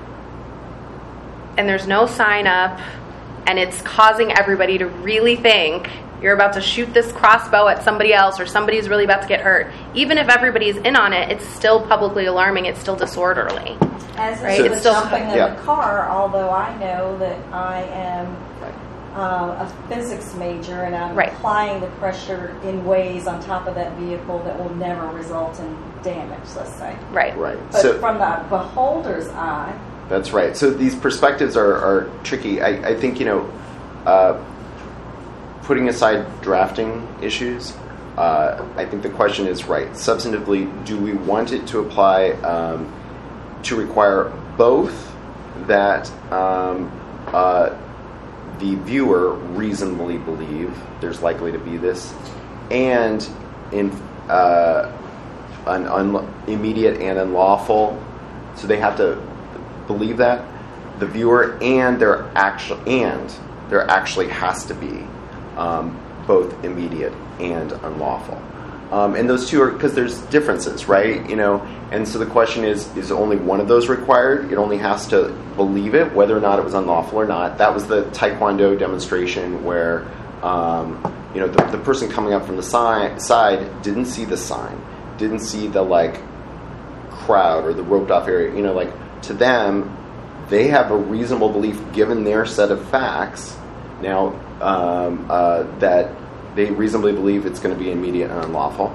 and there's no sign up and it's causing everybody to really think you're about to shoot this crossbow at somebody else or somebody's really about to get hurt. Even if everybody's in on it, it's still publicly alarming. It's still disorderly. As Right, is it's the still- jumping in yeah. the car, although I know that I am uh, a physics major and I'm Right. applying the pressure in ways on top of that vehicle that will never result in damage, let's say. Right. Right. But So from the beholder's eye, that's right. So these perspectives are, are tricky. I, I think, you know, uh, putting aside drafting issues, uh, I think the question is right. Substantively, do we want it to apply um, to require both that um, uh, the viewer reasonably believe there's likely to be this, and in uh, an un- immediate and unlawful, so they have to believe that the viewer and there actually and there actually has to be um, both immediate and unlawful, um, and those two are because there's differences, right? You know, and so the question is: is only one of those required? It only has to believe it, whether or not it was unlawful or not. That was the Taekwondo demonstration where um, you know the, the person coming up from the si- side didn't see the sign, didn't see the like crowd or the roped off area. You know, like to them, they have a reasonable belief given their set of facts now um, uh, that they reasonably believe it's going to be immediate and unlawful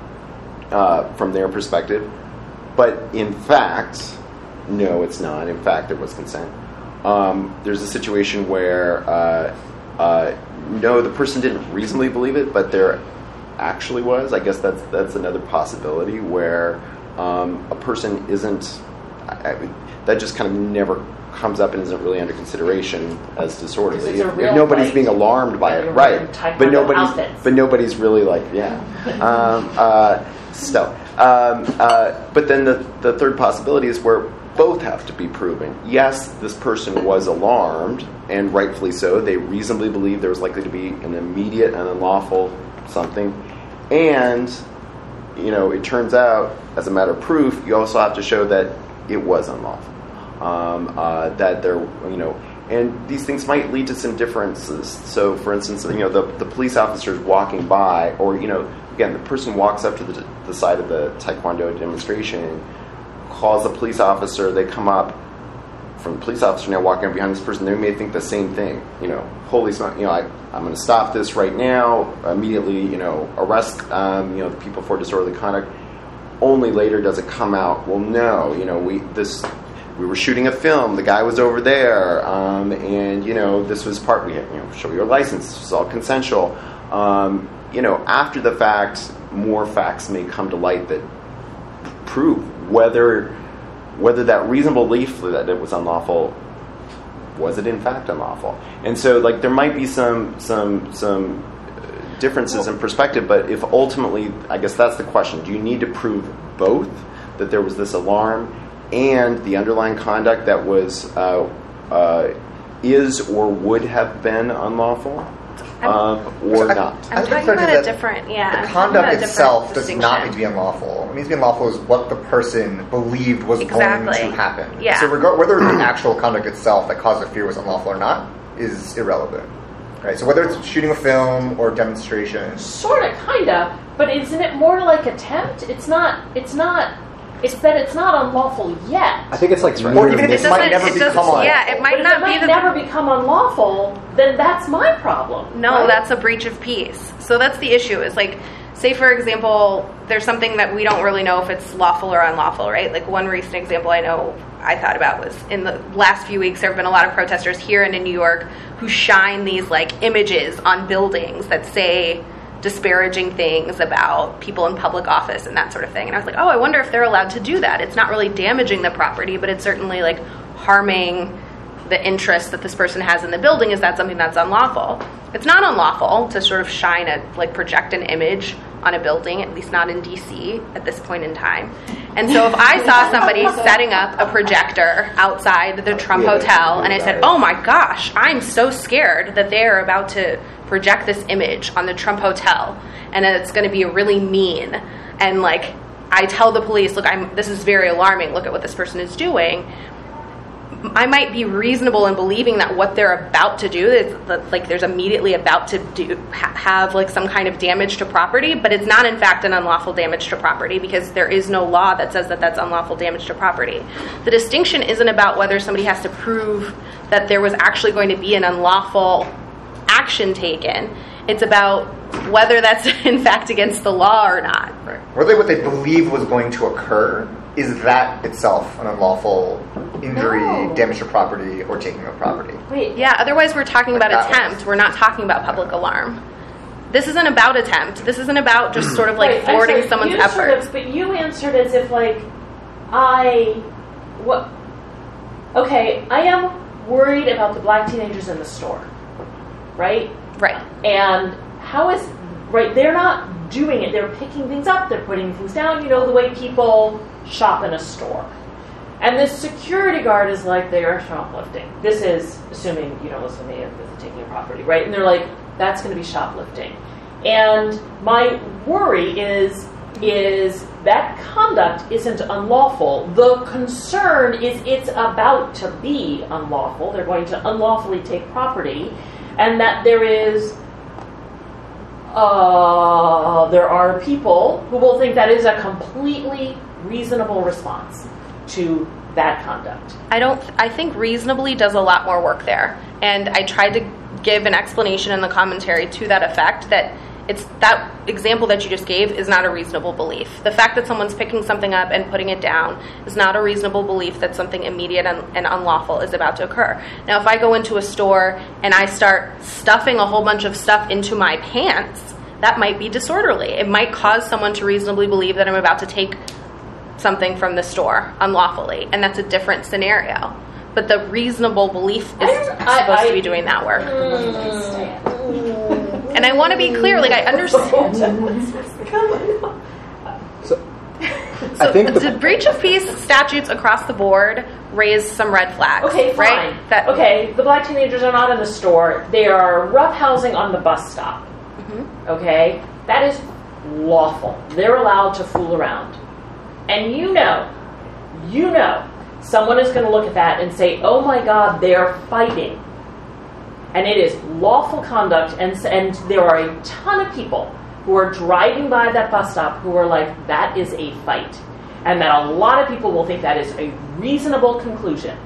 uh, from their perspective. But in fact, no, it's not. In fact, there was consent. Um, there's a situation where uh, uh, no, the person didn't reasonably believe it, but there actually was. I guess that's that's another possibility where um, a person isn't. I, I, that just kind of never comes up and isn't really under consideration as disorderly. Because it's a If, real if nobody's fight. being alarmed by it, You're right? wearing taekwondo But nobody's, outfits. but nobody's really like, yeah. um, uh, so, um, uh, but then the the third possibility is where both have to be proven. Yes, this person was alarmed, and rightfully so. They reasonably believed there was likely to be an immediate and unlawful something, and you know, it turns out, as a matter of proof, you also have to show that it was unlawful. Um, uh, that there, you know, and these things might lead to some differences. So, for instance, you know, the, the police officers walking by, or, you know, again, the person walks up to the, the side of the Taekwondo demonstration, calls the police officer, they come up from the police officer now walking up behind this person, they may think the same thing, you know, holy smoke, you know, I, I'm going to stop this right now, immediately, you know, arrest, um, you know, the people for disorderly conduct. Only later does it come out, well, no, you know, we, this, we were shooting a film, the guy was over there, um, and, you know, this was part, we had, you know, show your license, this was all consensual. Um, you know, after the fact, more facts may come to light that prove whether whether that reasonable belief that it was unlawful, was it in fact unlawful. And so, like, there might be some some some differences in perspective, but if ultimately, I guess that's the question, do you need to prove both, that there was this alarm and the underlying conduct that was uh, uh, is or would have been unlawful, um, or I, not? I I'm think talking it's about that a different, yeah. The I'm talking conduct about a different itself does not need distinction. to be unlawful. What needs to be unlawful is what the person believed was Exactly. going to happen. Yeah. So regard, whether the actual conduct itself that caused the fear was unlawful or not is irrelevant. Right? So whether it's shooting a film or demonstration. Sort of, kind of, but isn't it more like attempt? It's not, it's not, it's that it's not unlawful yet. I think it's like Or even if It it might doesn't- never it become doesn't- unlawful. yeah, it might But not if it be might the- never become unlawful, then that's my problem. No, right? that's a breach of peace. So that's the issue, is like, say for example, there's something that we don't really know if it's lawful or unlawful, right? Like one recent example I know I thought about was in the last few weeks there have been a lot of protesters here and in New York who shine these like images on buildings that say disparaging things about people in public office and that sort of thing. And I was like, oh, I wonder if they're allowed to do that. It's not really damaging the property, but it's certainly like harming the interest that this person has in the building. Is that something that's unlawful? It's not unlawful to sort of shine a, like project an image on a building, at least not in D C at this point in time. And so if I saw somebody setting up a projector outside the Trump Yeah, Hotel and I said, right. oh my gosh, I'm so scared that they're about to project this image on the Trump Hotel and that it's going to be really mean, and like I tell the police, look, I'm this is very alarming, look at what this person is doing, I might be reasonable in believing that what they're about to do is that, like, there's immediately about to do ha- have like some kind of damage to property, but it's not in fact an unlawful damage to property because there is no law that says that that's unlawful damage to property. The distinction isn't about whether somebody has to prove that there was actually going to be an unlawful action taken. It's about whether that's in fact against the law or not. Right. Whether what they believe was going to occur, is that itself an unlawful injury, No. damage to property, or taking of property? Wait, Yeah, otherwise we're talking Like about that attempt. was- We're not talking about public alarm. This isn't about attempt. This isn't about just sort of like Wait, I'm thwarting sorry, someone's you sort efforts. of- but you answered as if like, I, what? Okay, I am worried about the black teenagers in the store, right? Right. And how is right? They're not doing it. They're picking things up. They're putting things down. You know the way people shop in a store. And this security guard is like, they are shoplifting. This is assuming you don't listen to me with taking your property, right? And they're like, that's going to be shoplifting. And my worry is is that conduct isn't unlawful. The concern is it's about to be unlawful. They're going to unlawfully take property, and that there is uh, there are people who will think that is a completely reasonable response to that conduct. I don't. I think reasonably does a lot more work there, and I tried to give an explanation in the commentary to that effect. That it's that example that you just gave is not a reasonable belief. The fact that someone's picking something up and putting it down is not a reasonable belief that something immediate and, and unlawful is about to occur. Now, if I go into a store and I start stuffing a whole bunch of stuff into my pants, that might be disorderly. It might cause someone to reasonably believe that I'm about to take something from the store unlawfully, and that's a different scenario. but the reasonable belief is I- supposed I- to be doing that work. Mm. And I want to be clear, like I understand. So, So I think the, the, breach of peace statutes across the board raise some red flags. Okay, fine. Right? That, okay, the black teenagers are not in the store. They are roughhousing on the bus stop. Mhm. Okay? That is lawful. They're allowed to fool around. And you know, you know, someone is going to look at that and say, oh my God, they're fighting. And it is lawful conduct, and, and there are a ton of people who are driving by that bus stop who are like, that is a fight. And that a lot of people will think that is a reasonable conclusion.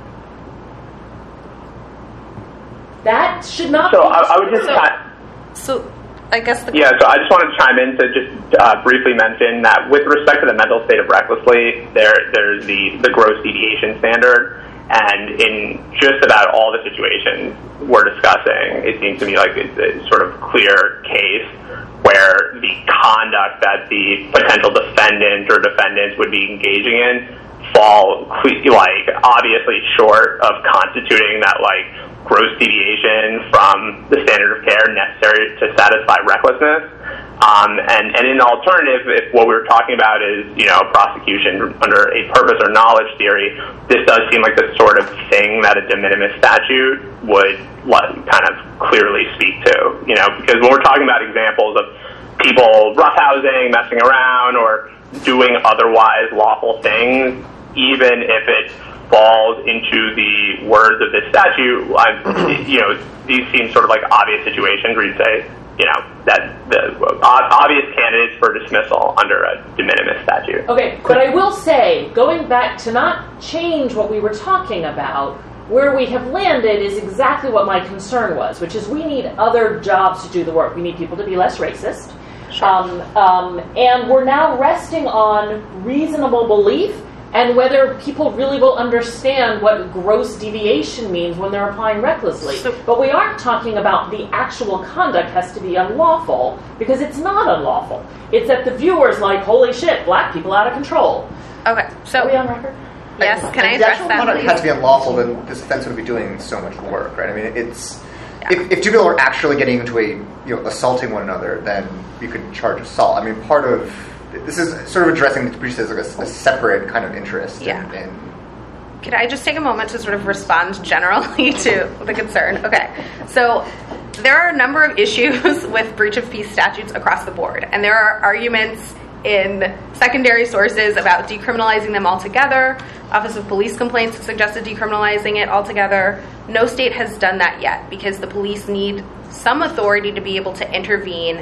That should not So be... I, I would just... So- kind- So I guess the Yeah, so I just wanted to chime in to just uh, briefly mention that with respect to the mental state of recklessly, there there's the, the gross deviation standard, and in just about all the situations we're discussing, it seems to me like it's a sort of clear case where the conduct that the potential defendant or defendants would be engaging in fall like obviously short of constituting that like gross deviation from the standard of care necessary to satisfy recklessness. Um, and, and in the alternative, if what we were talking about is, you know, prosecution under a purpose or knowledge theory, this does seem like the sort of thing that a de minimis statute would like, kind of clearly speak to, you know, because when we're talking about examples of people roughhousing, messing around, or doing otherwise lawful things, even if it falls into the words of this statute, I, you know, these seem sort of like obvious situations where you'd say, you know, that the obvious candidates for dismissal under a de minimis statute. Okay, but I will say, going back to not change what we were talking about, where we have landed is exactly what my concern was, which is we need other jobs to do the work. We need people to be less racist. Sure. Um, um, and we're now resting on reasonable belief and whether people really will understand what gross deviation means when they're applying recklessly. So- but we aren't talking about the actual conduct has to be unlawful, because it's not unlawful. It's that the viewer's like, holy shit, black people out of control. Okay, so Are we on record? yes, can I If the address actual that, conduct please? had to be unlawful, then this offense would be doing so much work, right? I mean, it's if, if two people are actually getting into a you know assaulting one another, then you could charge assault. I mean, part of this is sort of addressing the breach as like a, a separate kind of interest. Yeah. In, in, Can I just take a moment to sort of respond generally to the concern? Okay, so there are a number of issues with breach of peace statutes across the board, and there are arguments in secondary sources about decriminalizing them altogether. Office of Police Complaints has suggested decriminalizing it altogether. No state has done that yet because the police need some authority to be able to intervene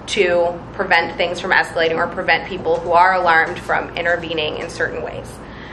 to prevent things from escalating or prevent people who are alarmed from intervening in certain ways.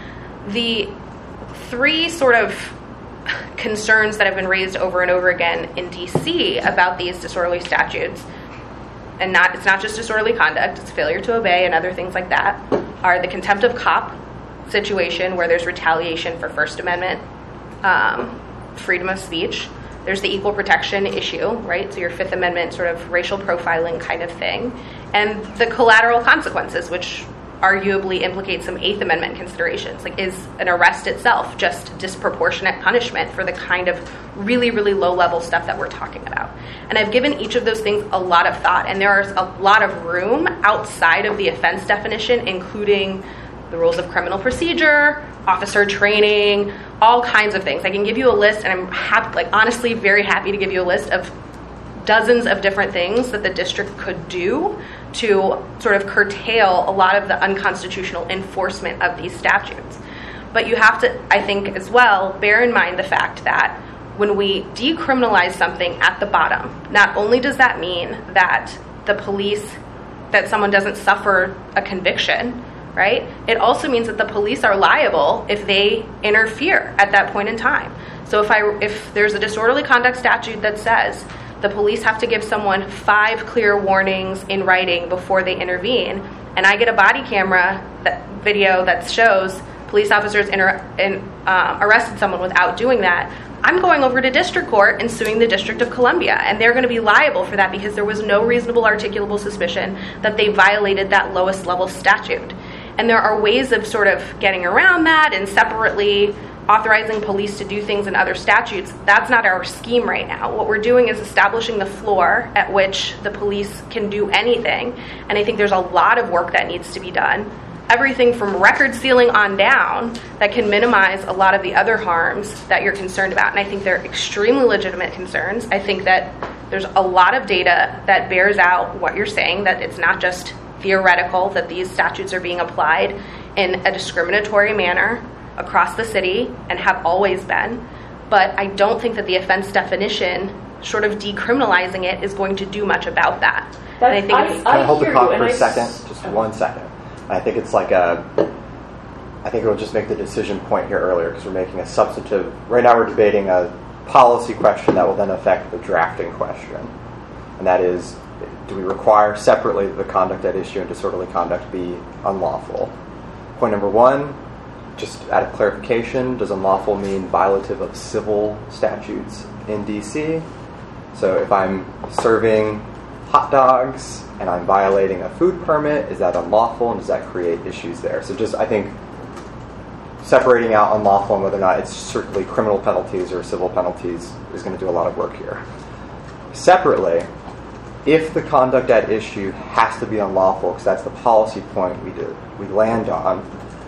The three sort of concerns that have been raised over and over again in D C about these disorderly statutes, and not it's not just disorderly conduct, it's failure to obey and other things like that, are the contempt of cop situation where there's retaliation for First Amendment um, freedom of speech. There's the equal protection issue, right? So your Fifth Amendment sort of racial profiling kind of thing. And the collateral consequences, which arguably implicate some Eighth Amendment considerations. Like, is an arrest itself just disproportionate punishment for the kind of really, really low-level stuff that we're talking about? And I've given each of those things a lot of thought, and there is a lot of room outside of the offense definition, including the rules of criminal procedure, officer training, all kinds of things. I can give you a list, and I'm happy, like honestly very happy to give you a list of dozens of different things that the district could do to sort of curtail a lot of the unconstitutional enforcement of these statutes. But you have to, I think as well, bear in mind the fact that when we decriminalize something at the bottom, not only does that mean that the police, that someone doesn't suffer a conviction, right? It also means that the police are liable if they interfere at that point in time. So if I, if there's a disorderly conduct statute that says the police have to give someone five clear warnings in writing before they intervene, and I get a body camera that, video that shows police officers inter, in, uh, arrested someone without doing that, I'm going over to district court and suing the District of Columbia, and they're going to be liable for that because there was no reasonable articulable suspicion that they violated that lowest level statute. And there are ways of sort of getting around that and separately authorizing police to do things in other statutes. That's not our scheme right now. What we're doing is establishing the floor at which the police can do anything, and I think there's a lot of work that needs to be done. Everything from record sealing on down that can minimize a lot of the other harms that you're concerned about. And I think they're extremely legitimate concerns. I think that there's a lot of data that bears out what you're saying, that it's not just theoretical, that these statutes are being applied in a discriminatory manner across the city and have always been. But I don't think that the offense definition, short of decriminalizing it, is going to do much about that. And I think I, it's, I Can I hold the hear clock you, for and a I second? s- Just one second. I think it's like a, I think it will just make the decision point here earlier because we're making a substantive, right now we're debating a policy question that will then affect the drafting question. And that is, do we require separately that the conduct at issue and disorderly conduct be unlawful? Point number one, just out of clarification, does unlawful mean violative of civil statutes in D C? So if I'm serving hot dogs and I'm violating a food permit, is that unlawful, and does that create issues there? So just, I think, separating out unlawful and whether or not it's strictly criminal penalties or civil penalties is going to do a lot of work here. Separately, if the conduct at issue has to be unlawful, because that's the policy point we did, we land on,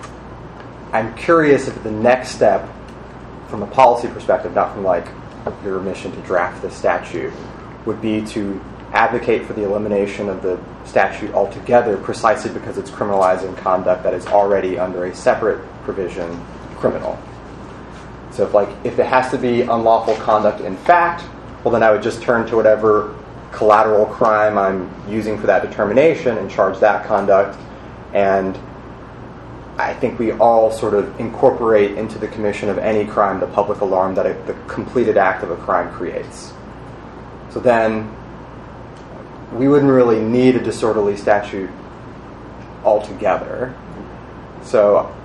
I'm curious if the next step, from a policy perspective, not from like your mission to draft the statute, would be to advocate for the elimination of the statute altogether, precisely because it's criminalizing conduct that is already under a separate provision criminal. So if like if it has to be unlawful conduct in fact, well then I would just turn to whatever collateral crime I'm using for that determination and charge that conduct. And I think we all sort of incorporate into the commission of any crime the public alarm that a, the completed act of a crime creates. So then we wouldn't really need a disorderly statute altogether. So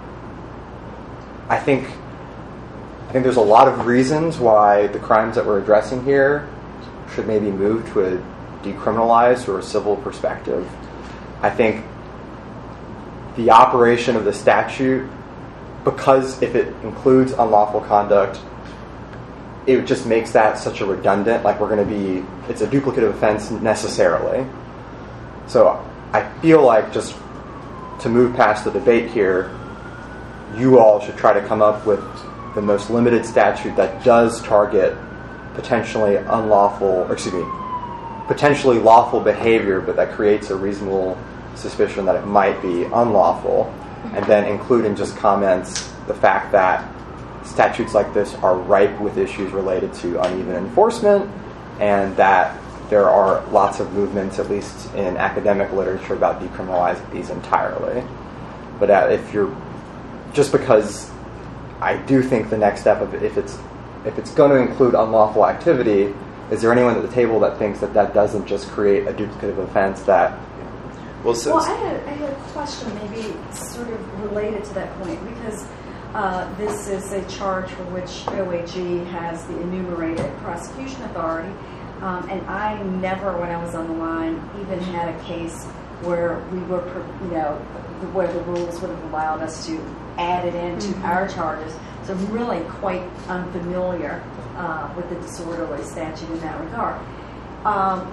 I think I think there's a lot of reasons why the crimes that we're addressing here should maybe move to a decriminalized or a civil perspective. I think the operation of the statute, because if it includes unlawful conduct, it just makes that such a redundant, like we're going to be, it's a duplicative offense necessarily. So I feel like just to move past the debate here, you all should try to come up with the most limited statute that does target potentially unlawful, or excuse me, potentially lawful behavior, but that creates a reasonable suspicion that it might be unlawful, and then include in just comments the fact that statutes like this are ripe with issues related to uneven enforcement, and that there are lots of movements, at least in academic literature, about decriminalizing these entirely. But uh, if you're, just because I do think the next step of if it's if it's going to include unlawful activity, is there anyone at the table that thinks that that doesn't just create a duplicative offense that? Well, so, Well, I had, I had a question maybe sort of related to that point, because uh, this is a charge for which O A G has the enumerated prosecution authority, um, and I never, when I was on the line, even had a case where we were, you know, where the rules would have allowed us to add it into mm-hmm. our charges. So I'm really quite unfamiliar uh, with the disorderly statute in that regard. Um,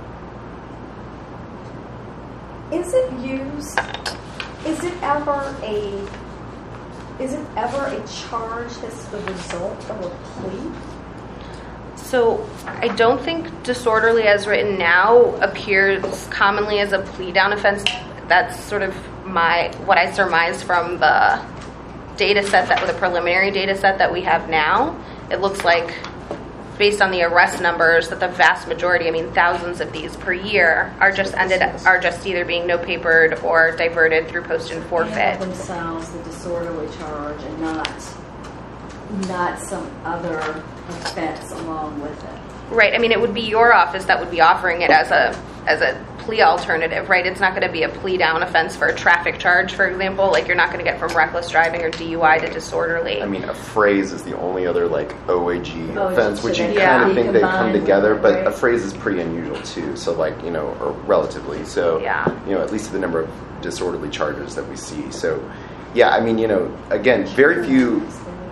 Is it used, is it ever a, is it ever a charge that's the result of a plea? So I don't think disorderly as written now appears commonly as a plea down offense. That's sort of my, what I surmised from the data set, that the preliminary data set that we have now. It looks like, based on the arrest numbers, that the vast majority, I mean thousands of these per year, are just ended are just either being no papered or diverted through post and forfeit. They have themselves the disorderly charge and not not some other offense along with it. Right. I mean, it would be your office that would be offering it as a as a plea alternative, right? It's not going to be a plea down offense for a traffic charge, for example. Like, you're not going to get from reckless driving or D U I to disorderly. I mean, a phrase is the only other, like, O A G Oh, offense, so which you they yeah. kind of think they come combine together, with it, but right? a phrase is pretty unusual, too. So, like, you know, or relatively. So, Yeah. you know, at least the number of disorderly charges that we see. So, yeah, I mean, you know, again, very few...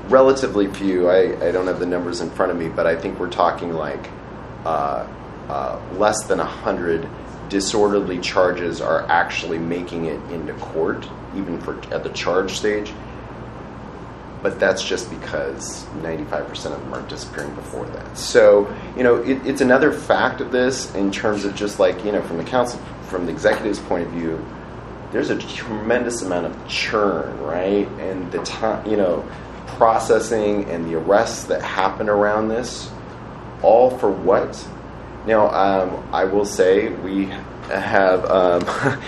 relatively few. I, I don't have the numbers in front of me, but I think we're talking like uh, uh, less than one hundred disorderly charges are actually making it into court, even for at the charge stage. But that's just because ninety-five percent of them are disappearing before that. So, you know, it, it's another fact of this in terms of just like, you know, from the council, from the executive's point of view, there's a tremendous amount of churn, right? And the time, you know, processing and the arrests that happen around this, all for what? Now, um, I will say we have, um,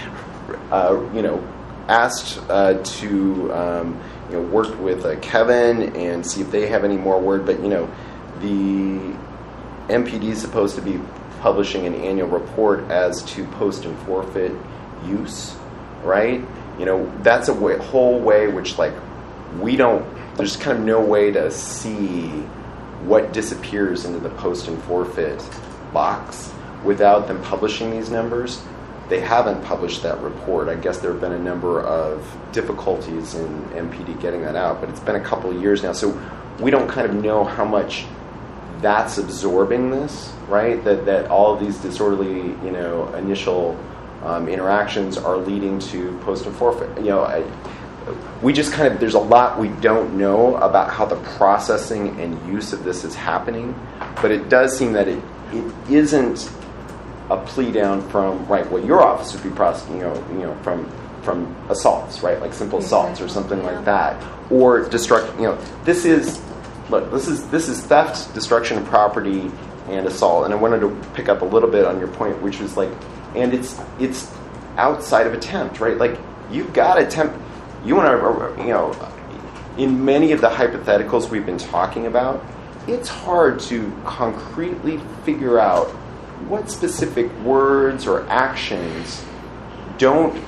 uh, you know, asked uh, to, um, you know, work with uh, Kevin and see if they have any more word. But, you know, the M P D is supposed to be publishing an annual report as to post and forfeit use, right? You know, that's a way, whole way which, like, we don't, there's kind of no way to see what disappears into the post and forfeit box without them publishing these numbers. They haven't published that report. I guess there have been a number of difficulties in M P D getting that out, but it's been a couple of years now, so we don't kind of know how much that's absorbing this, right? That that all of these disorderly, you know, initial um, interactions are leading to post and forfeit. You know, I, we just kind of, there's a lot we don't know about how the processing and use of this is happening, but it does seem that it it isn't a plea down from, right, what your office would be processing, you know, you know, from from assaults, right, like simple assaults or something like that, or destruct, you know, this is, look, this is this is theft, destruction of property, and assault. And I wanted to pick up a little bit on your point, which was like, and it's it's outside of attempt, right? Like, you've got attempt, you want to, you know, in many of the hypotheticals we've been talking about, it's hard to concretely figure out what specific words or actions don't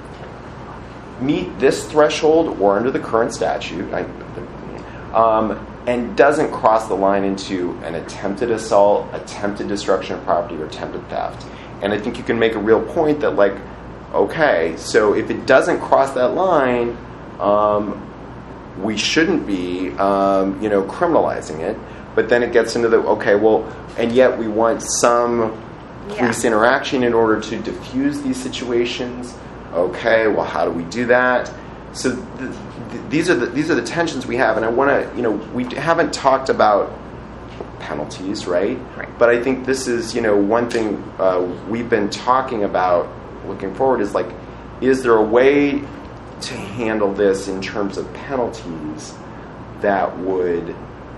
meet this threshold or under the current statute, I, um, and doesn't cross the line into an attempted assault, attempted destruction of property, or attempted theft. And I think you can make a real point that, like, okay, so if it doesn't cross that line, um, we shouldn't be, um, you know, criminalizing it. But then it gets into the, okay, well, and yet we want some police yeah. interaction in order to diffuse these situations. Okay, well, how do we do that? So th- th- these are the these are the tensions we have, and I want to, you know, we haven't talked about penalties, right? Right. But I think this is, you know, one thing uh, we've been talking about looking forward is, like, is there a way to handle this in terms of penalties that would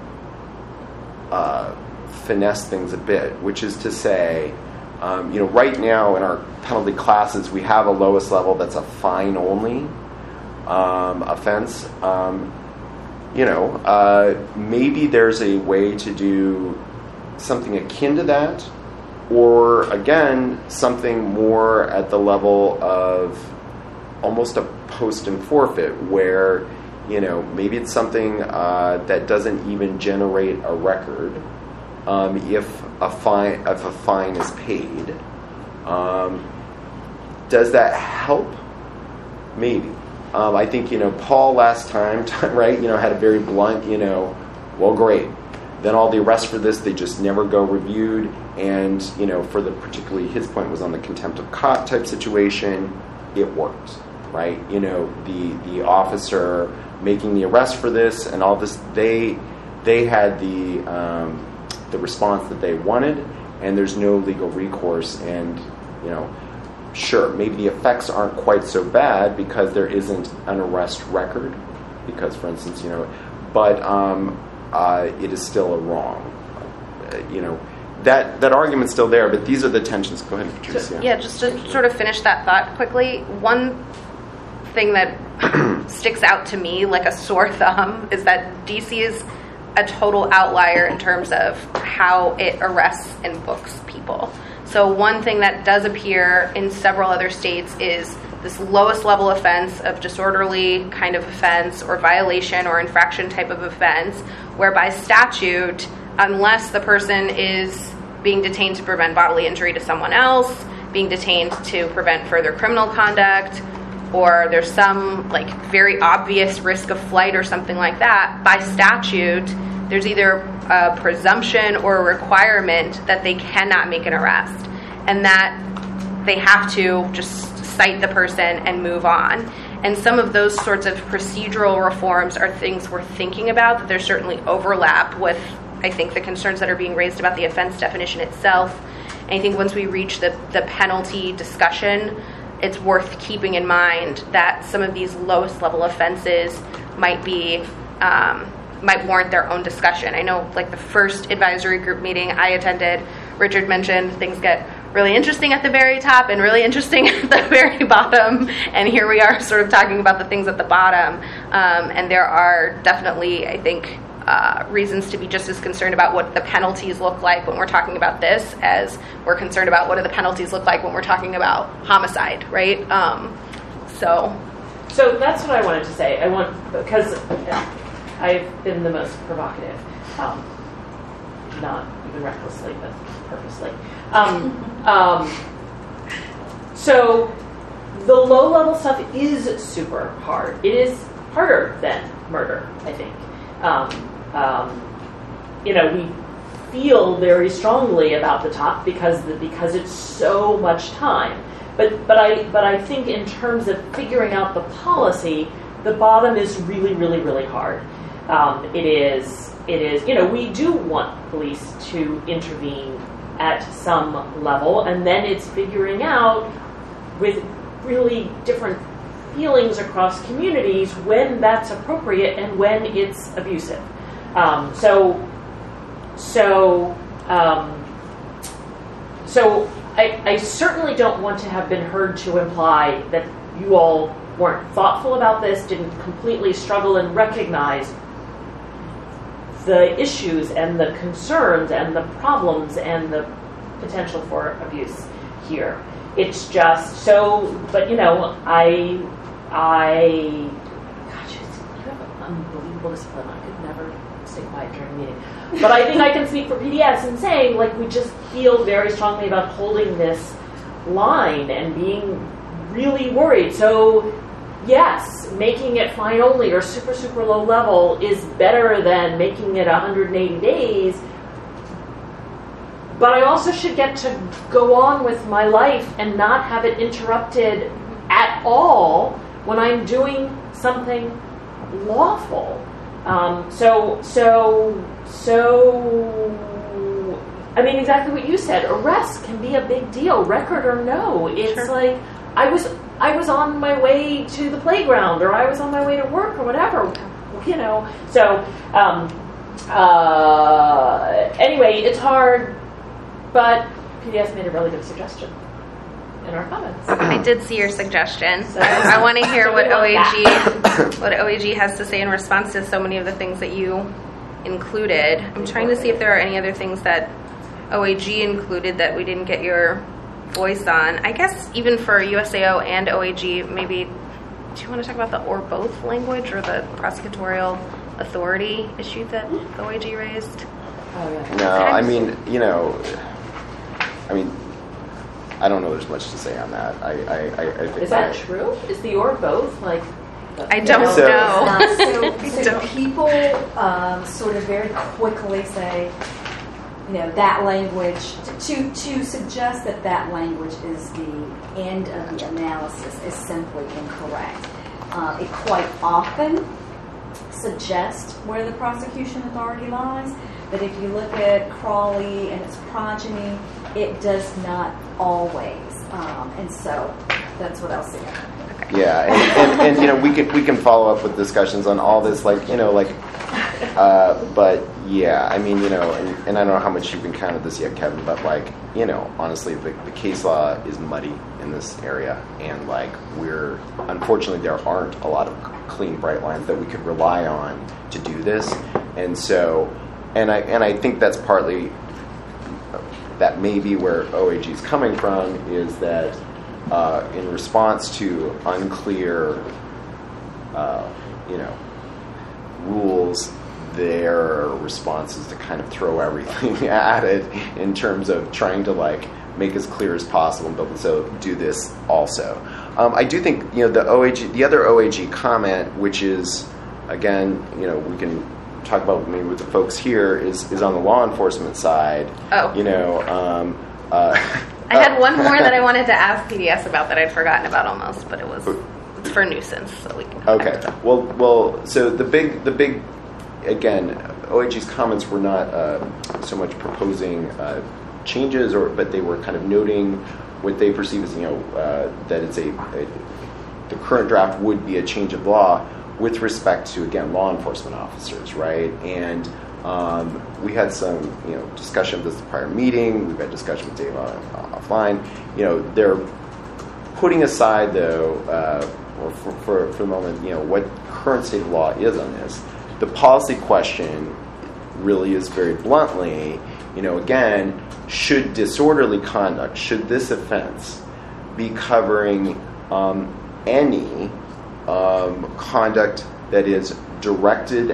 uh, finesse things a bit, which is to say, um, you know, right now in our penalty classes, we have a lowest level that's a fine-only um, offense. Um, you know, uh, maybe there's a way to do something akin to that, or, again, something more at the level of almost a post and forfeit, where, you know, maybe it's something uh, that doesn't even generate a record um, if a fine if a fine is paid. Um, does that help? Maybe. Um, I think, you know, Paul last time, right, you know, had a very blunt, you know, well, great. Then all the arrests for this, they just never go reviewed. And, you know, for the particularly, his point was on the contempt of cop type situation, it worked, right? You know, the the officer making the arrest for this and all this, they they had the um, the response that they wanted, and there's no legal recourse. And, you know, sure, maybe the effects aren't quite so bad because there isn't an arrest record, because, for instance, you know, but um, uh, it is still a wrong. Uh, you know, that that argument's still there, but these are the tensions. Go ahead, Patrice. So, yeah, just to sort of finish that thought quickly, one thing that sticks out to me like a sore thumb is that D C is a total outlier in terms of how it arrests and books people. So one thing that does appear in several other states is this lowest level offense of disorderly kind of offense or violation or infraction type of offense, where by statute, unless the person is being detained to prevent bodily injury to someone else, being detained to prevent further criminal conduct, or there's some like very obvious risk of flight or something like that, by statute, there's either a presumption or a requirement that they cannot make an arrest, and that they have to just cite the person and move on. And some of those sorts of procedural reforms are things we're thinking about, that there's certainly overlap with, I think, the concerns that are being raised about the offense definition itself. And I think once we reach the, the penalty discussion, it's worth keeping in mind that some of these lowest level offenses might be um, might warrant their own discussion. I know, like the first advisory group meeting I attended, Richard mentioned things get really interesting at the very top and really interesting at the very bottom, and here we are sort of talking about the things at the bottom. Um, and there are definitely, I think, uh, reasons to be just as concerned about what the penalties look like when we're talking about this as we're concerned about what do the penalties look like when we're talking about homicide, right? Um, so, so that's what I wanted to say. I want, because I've been the most provocative, um, not even recklessly, but purposely. Um, um, so the low-level stuff is super hard. It is harder than murder, I think. Um, um, you know, we feel very strongly about the top because the, because it's so much time. But but I but I think in terms of figuring out the policy, the bottom is really really really hard. Um, it is it is you know we do want police to intervene at some level, and then it's figuring out with really different feelings across communities when that's appropriate and when it's abusive. Um, so, so, um, so I, I certainly don't want to have been heard to imply that you all weren't thoughtful about this, didn't completely struggle and recognize the issues and the concerns and the problems and the potential for abuse here. It's just so, but you know, I, I, gosh, it's kind of an unbelievable discipline. I could never stay quiet during a meeting. But I think I can speak for P D S in saying, like, we just feel very strongly about holding this line and being really worried. So, yes, making it fine only or super, super low level is better than making it one hundred eighty days. But I also should get to go on with my life and not have it interrupted at all when I'm doing something lawful. Um, so, so, so, I mean, exactly what you said. Arrest can be a big deal, record or no. It's Sure. like I was, I was on my way to the playground, or I was on my way to work, or whatever, you know. So, um, uh, anyway, it's hard, but P D S made a really good suggestion in our comments. I did see your suggestion. So- I, I want to hear So what we want O A G what O A G has to say in response to so many of the things that you included. I'm trying to see if there are any other things that O A G included that we didn't get your voice on. I guess even for U S A O and O A G, maybe, do you want to talk about the or both language or the prosecutorial authority issue that O A G raised? Oh, yeah. No, I mean, you know, I mean, I don't know there's much to say on that. I, I, I, I think Is that I- true? Is the or both like? I don't So- know. Uh, so, so Don't- people um, sort of very quickly say, you know, that language, to, to suggest that that language is the end of the analysis is simply incorrect. Uh, it quite often suggests where the prosecution authority lies, but if you look at Crawley and its progeny, it does not always. Um, and so that's what I'll say. Yeah, and, and, and you know, we can we can follow up with discussions on all this, like, you know, like, uh, but yeah, I mean, you know, and, and I don't know how much you've encountered this yet, Kevin, but like, you know, honestly, the, the case law is muddy in this area, and like, we're, unfortunately, there aren't a lot of clean, bright lines that we could rely on to do this, and so, and I and I think that's partly, that may be where O A G is coming from, is that uh, in response to unclear, uh, you know, rules, their response is to kind of throw everything at it in terms of trying to like make as clear as possible, but so do this also. Um, I do think, you know, the O A G, the other O A G comment, which is, again, you know, we can talk about maybe with the folks here, is, is on the law enforcement side. Oh. You know, um, uh, I had one more that I wanted to ask P D S about that I'd forgotten about almost, but it was it's for nuisance, so we can. Come okay. back to that. Well, well. So the big, the big, again, O A G's comments were not uh, so much proposing uh, changes, or but they were kind of noting what they perceive as, you know, uh, that it's a, a the current draft would be a change of law with respect to, again, law enforcement officers, right? And um, we had some, you know, discussion of this at the prior meeting. We've had discussion with Dave on, offline. You know, they're putting aside, though, uh, or for, for, for the moment, you know, what current state of law is on this. The policy question really is very bluntly, you know, again, should disorderly conduct, should this offense be covering um, any um, conduct that is directed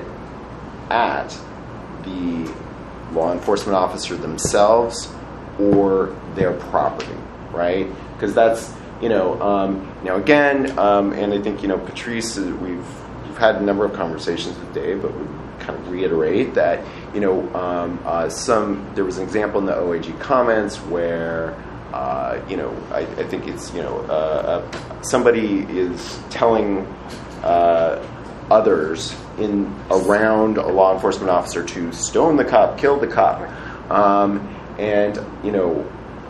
at the law enforcement officer themselves or their property, right? Because that's, you know, um, now again, um, and I think, you know, Patrice, we've, we've had a number of conversations with Dave, but we kind of reiterate that, you know, um, uh, some, there was an example in the O A G comments where, uh, you know, I, I think it's, you know, uh, uh, somebody is telling uh, others in around a law enforcement officer to stone the cop, kill the cop, um, and, you know,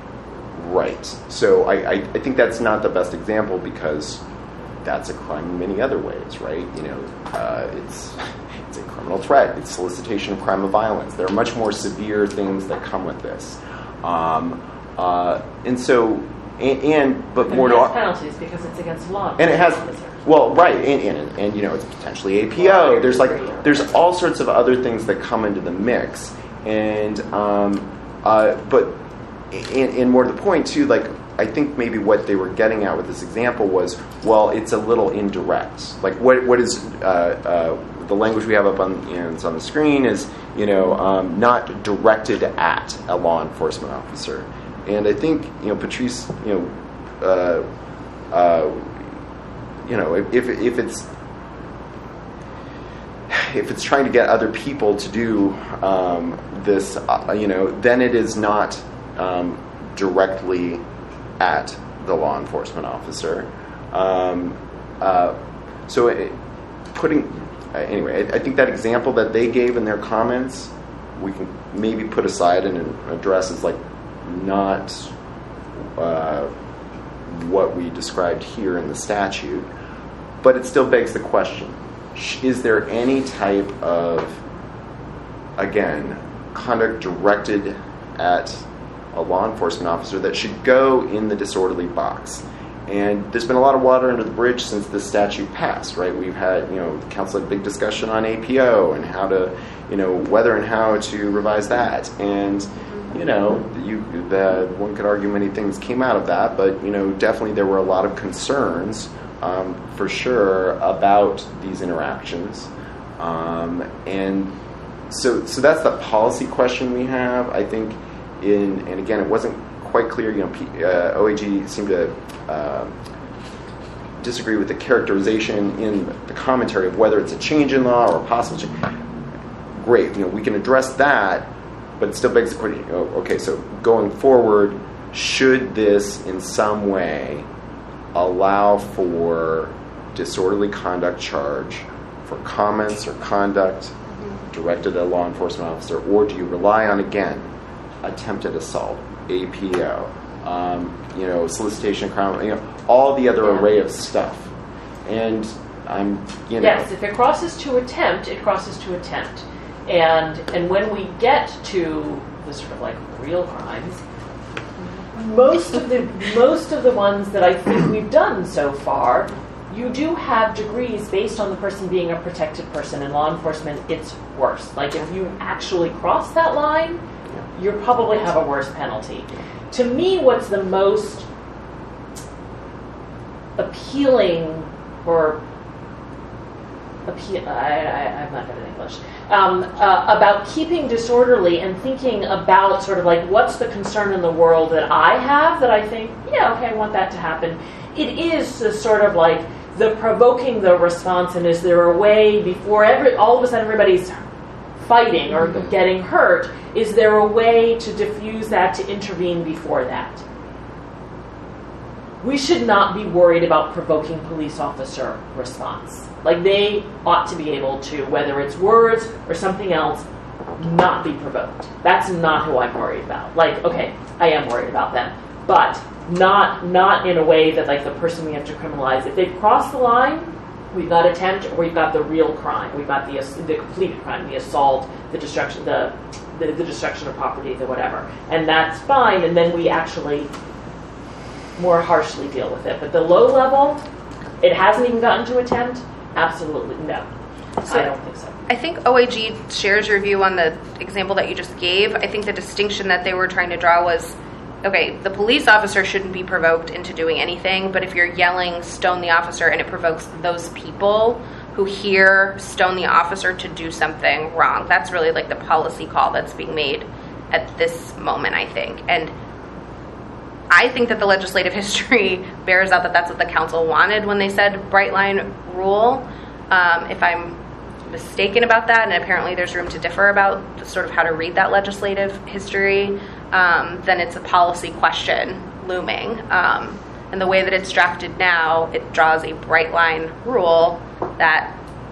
right. So I, I, I think that's not the best example because that's a crime in many other ways, right? You know, uh, it's it's a criminal threat. It's solicitation of crime of violence. There are much more severe things that come with this. Um, uh, and so, and, and but and more it to has penalties because it's against law. and it has, well, right, and, and, and you know, it's potentially A P O. There's like, there's all sorts of other things that come into the mix, and um, uh, but, and, and more to the point too, like, I think maybe what they were getting at with this example was, well, it's a little indirect. Like, what what is uh, uh, the language we have up on, you know, it's on the screen is, you know, um, not directed at a law enforcement officer. And I think, you know, Patrice, you know, uh, uh, you know, if, if if it's if it's trying to get other people to do um, this, uh, you know, then it is not um, directly at the law enforcement officer. Um, uh, so it, putting, uh, anyway, I, I think that example that they gave in their comments, we can maybe put aside and address as like not uh, what we described here in the statute, but it still begs the question, is there any type of, again, conduct directed at a law enforcement officer that should go in the disorderly box? And there's been a lot of water under the bridge since this statute passed, right? We've had, you know, the council had a big discussion on A P O and how to, you know, whether and how to revise that. And, you know, you the, one could argue many things came out of that, but, you know, definitely there were a lot of concerns, um, for sure, about these interactions. Um, and so, so that's the policy question we have, I think. In, and again, it wasn't quite clear. You know, P, uh, O A G seemed to uh, disagree with the characterization in the commentary of whether it's a change in law or a possible change. Great, you know, we can address that, but it still begs the question. Oh, okay, so going forward, should this in some way allow for disorderly conduct charge for comments or conduct directed at a law enforcement officer, or do you rely on, again, attempted assault, A P O, um, you know, solicitation of crime, you know, all the other yeah. array of stuff. And I'm, you know. Yes, if it crosses to attempt, it crosses to attempt. And and when we get to the sort of like real crimes, most of the most of the ones that I think we've done so far, you do have degrees based on the person being a protected person. In law enforcement, it's worse. Like if you actually cross that line, you probably have a worse penalty. To me, what's the most appealing or appeal, I, I, I'm not good at English, um, uh, about keeping disorderly and thinking about sort of like, what's the concern in the world that I have that I think, yeah, okay, I want that to happen. It is the sort of like the provoking the response, and is there a way before every, all of a sudden everybody's fighting or mm-hmm. getting hurt, is there a way to diffuse that, to intervene before that? We should not be worried about provoking police officer response. Like, they ought to be able to, whether it's words or something else, not be provoked. That's not who I'm worried about. Like, okay, I am worried about them, but not not in a way that, like, the person we have to criminalize. If they've crossed the line, we've got attempt, or we've got the real crime. We've got the the completed crime, the assault, the destruction, the, the the destruction of property, the whatever, and that's fine. And then we actually more harshly deal with it. But the low level, it hasn't even gotten to attempt. Absolutely no. So I don't think so. I think O A G shares your view on the example that you just gave. I think the distinction that they were trying to draw was, okay, the police officer shouldn't be provoked into doing anything, but if you're yelling, stone the officer, and it provokes those people who hear stone the officer to do something wrong, that's really like the policy call that's being made at this moment, I think. And I think that the legislative history bears out that that's what the council wanted when they said bright line rule. Um, if I'm mistaken about that, and apparently there's room to differ about sort of how to read that legislative history, um, then it's a policy question looming. Um, and the way that it's drafted now, it draws a bright line rule that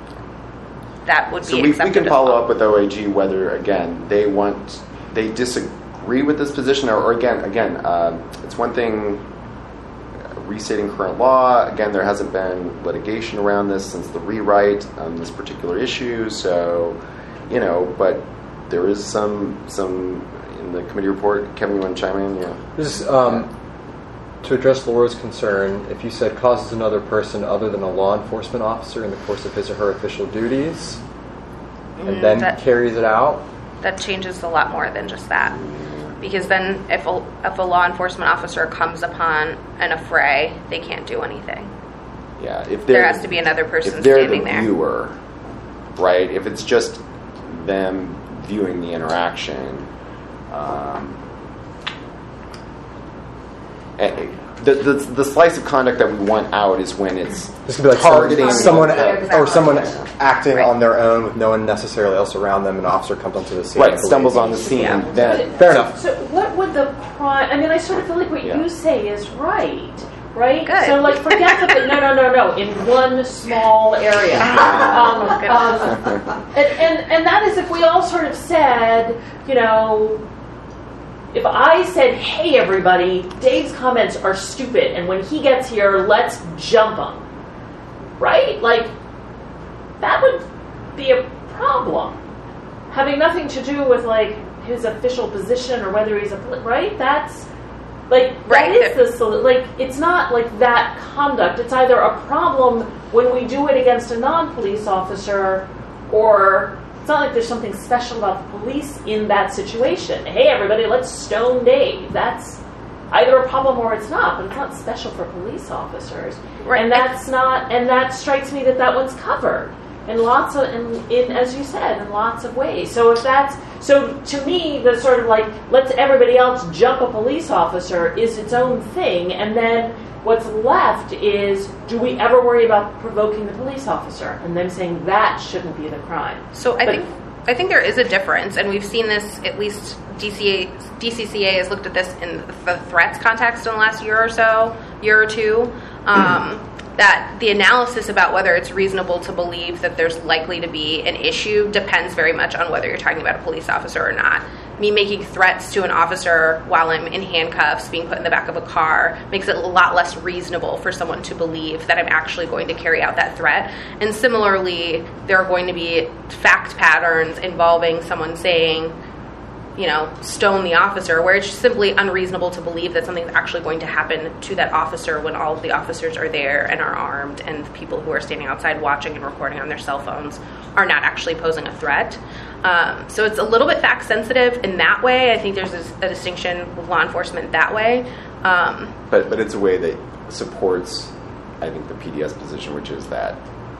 that would so be we, accepted. So we can follow well. up with O A G whether, again, they want, they disagree with this position, or, or again, again, um, it's one thing restating current law. Again, there hasn't been litigation around this since the rewrite on this particular issue. So, you know, but there is some some in the committee report. Kevin, you want to chime in? Yeah. This is, um, to address Laura's concern, if you said causes another person other than a law enforcement officer in the course of his or her official duties, and mm, then that, carries it out, that changes a lot more than just that. Because then if a, if a law enforcement officer comes upon an affray, they can't do anything. Yeah, if there has to be another person if they're standing the there. Viewer, right? If it's just them viewing the interaction, um, the, the the slice of conduct that we want out is when it's this could be like targeting someone, yeah, exactly. or someone acting right. on their own with no one necessarily else around them. An officer comes onto the scene, right? Stumbles on the scene. Yeah. Then fair enough. So what would the crime? I mean, I sort of feel like what Yeah. you say is right, right? Good. So like, forget the no, no, no, no. In one small area, um, um, and, and and that is if we all sort of said, you know. If I said, hey, everybody, Dave's comments are stupid, and when he gets here, let's jump him, right? Like, that would be a problem. Having nothing to do with, like, his official position or whether he's a, right? That's, like, right. that is the, like, it's not, like, that conduct. It's either a problem when we do it against a non-police officer, or it's not like there's something special about the police in that situation. Hey, everybody, let's stone Dave. That's either a problem or it's not, but it's not special for police officers. Right. And that's not, and that strikes me that that one's covered in lots of, in, in as you said, in lots of ways. So if that's, so to me, the sort of like, let's everybody else jump a police officer is its own thing, and then what's left is, do we ever worry about provoking the police officer? And them saying that shouldn't be the crime. So I But- think I think there is a difference, and we've seen this, at least D C A, D C C A has looked at this in the threats context in the last year or so, year or two, um, that the analysis about whether it's reasonable to believe that there's likely to be an issue depends very much on whether you're talking about a police officer or not. Me making threats to an officer while I'm in handcuffs, being put in the back of a car, makes it a lot less reasonable for someone to believe that I'm actually going to carry out that threat. And similarly, there are going to be fact patterns involving someone saying, you know, stone the officer, where it's simply unreasonable to believe that something's actually going to happen to that officer when all of the officers are there and are armed, and people who are standing outside watching and recording on their cell phones are not actually posing a threat. Um, so it's a little bit fact sensitive in that way. I think there's a, a distinction with law enforcement that way. Um, but but it's a way that supports, I think, the P D S position, which is that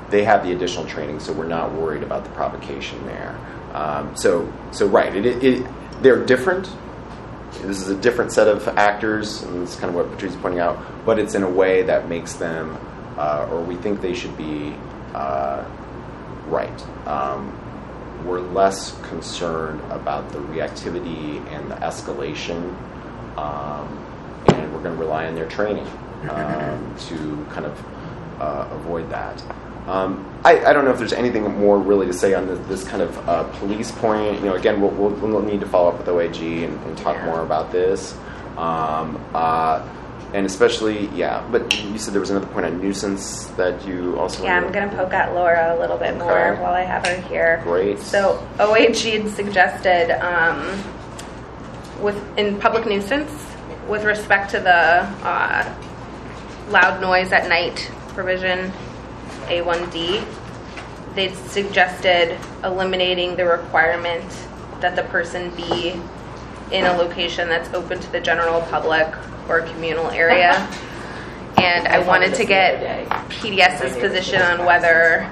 they have the additional training, so we're not worried about the provocation there. Um, so, so right, it, it, it, they're different. This is a different set of actors, and this is kind of what Patrice is pointing out, but it's in a way that makes them, uh, or we think they should be, uh, right. Um, we're less concerned about the reactivity and the escalation, um, and we're going to rely on their training um, to kind of uh, avoid that. Um, I, I don't know if there's anything more really to say on this, this kind of uh, police point. You know, again, we'll, we'll, we'll need to follow up with O A G and, and talk more about this. Um, uh, and especially, yeah, but you said there was another point on nuisance that you also Yeah, I'm going to poke at Laura a little bit more Okay. while I have her here. Great. So O A G had suggested um, with in public nuisance, with respect to the uh, loud noise at night provision, A one D, they suggested eliminating the requirement that the person be in a location that's open to the general public or communal area. And I wanted to get PDS's position on whether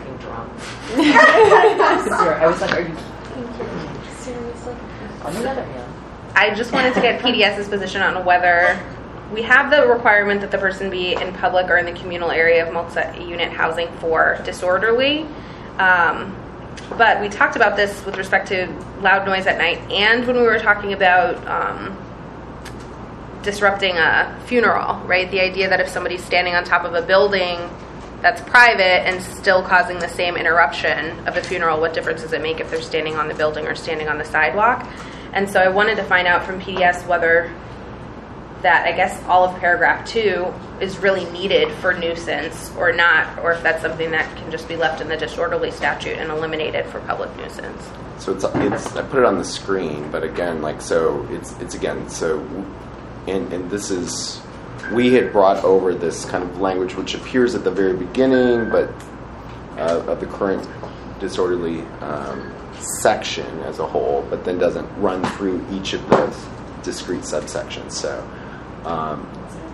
I was like, are you kidding me? Seriously? On the other hand. I just wanted to get PDS's position on whether we have the requirement that the person be in public or in the communal area of multi-unit housing for disorderly. Um, but we talked about this with respect to loud noise at night, and when we were talking about um, disrupting a funeral, right? The idea that if somebody's standing on top of a building that's private and still causing the same interruption of the funeral, what difference does it make if they're standing on the building or standing on the sidewalk? And so I wanted to find out from P D S whether that, I guess, all of paragraph two is really needed for nuisance or not, or if that's something that can just be left in the disorderly statute and eliminated for public nuisance. So it's, it's I put it on the screen, but again, like, so it's, it's again, so, and, and this is, we had brought over this kind of language which appears at the very beginning, but uh, of the current disorderly um, section as a whole, but then doesn't run through each of the discrete subsections. So, um,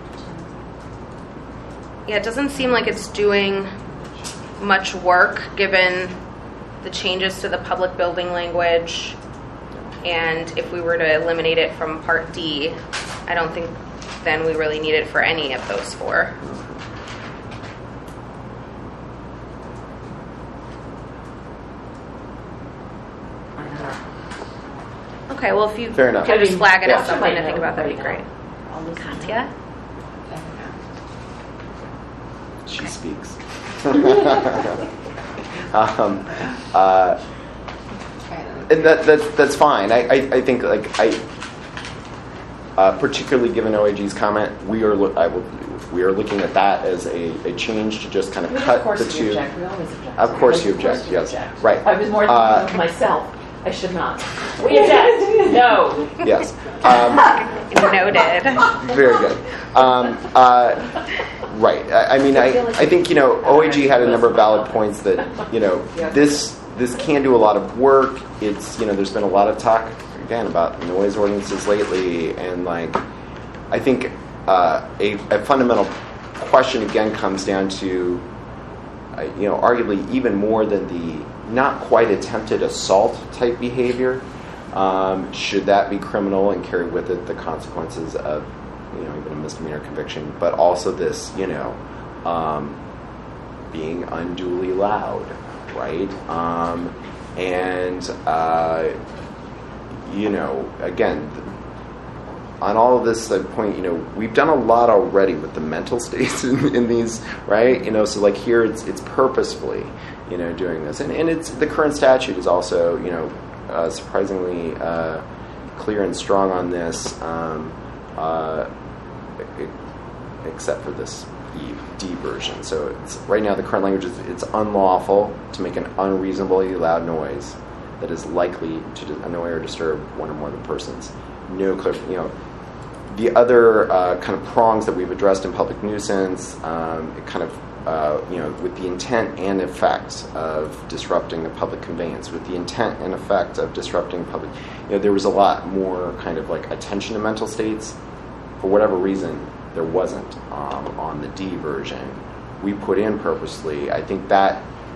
yeah, it doesn't seem like it's doing much work given the changes to the public building language, and if we were to eliminate it from Part D, I don't think then we really need it for any of those four. Okay, well, if you Fair enough. could just flag it Yeah. as something to think about, that'd be great. I'll listen. Katya? she speaks. um, uh, and that, that that's fine. I, I, I think like I, uh, particularly given O A G's comment, we are lo- I will, we are looking at that as a, a change to just kind of I mean, cut of course the you two. object. We always object. Of course Like, you of course object, you yes. object. Right. I was more thinking Uh, of myself. I should not. We object. No. Yes. Um, Noted. Very good. Um, uh, right. I, I mean, I, I think, you know, O A G had a number of valid points that, you know, this this can do a lot of work. It's, you know, there's been a lot of talk, again, about noise ordinances lately. And, like, I think uh, a, a fundamental question, again, comes down to, uh, you know, arguably even more than the not quite attempted assault type behavior. Um, should that be criminal and carry with it the consequences of, you know, even a misdemeanor conviction, but also this, you know, um, being unduly loud, right? Um, and, uh, you know, again, on all of this uh, point, you know, we've done a lot already with the mental states in, in these, right? You know, so like here it's it's purposefully, you know, doing this. And, and it's the current statute is also, you know, uh, surprisingly uh, clear and strong on this, um, uh, it, except for this E D version. So it's, right now the current language is it's unlawful to make an unreasonably loud noise that is likely to annoy or disturb one or more of the persons. No clear, you know, the other uh, kind of prongs that we've addressed in public nuisance, um, it kind of, uh, you know, with the intent and effect of disrupting the public conveyance, with the intent and effect of disrupting public, you know, there was a lot more kind of like attention to mental states. For whatever reason, there wasn't um, on the D version. We put in purposely. I think that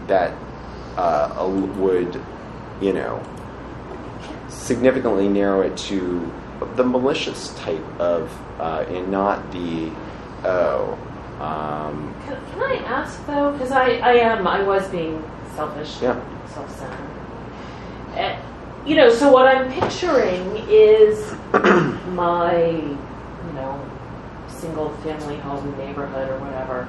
that uh, would, you know, significantly narrow it to the malicious type of, uh, and not the, oh. Um, can, can I ask though? Because I, I am, I was being selfish, yeah. self-centered. Uh, you know, so what I'm picturing is my, you know, single family home neighborhood or whatever.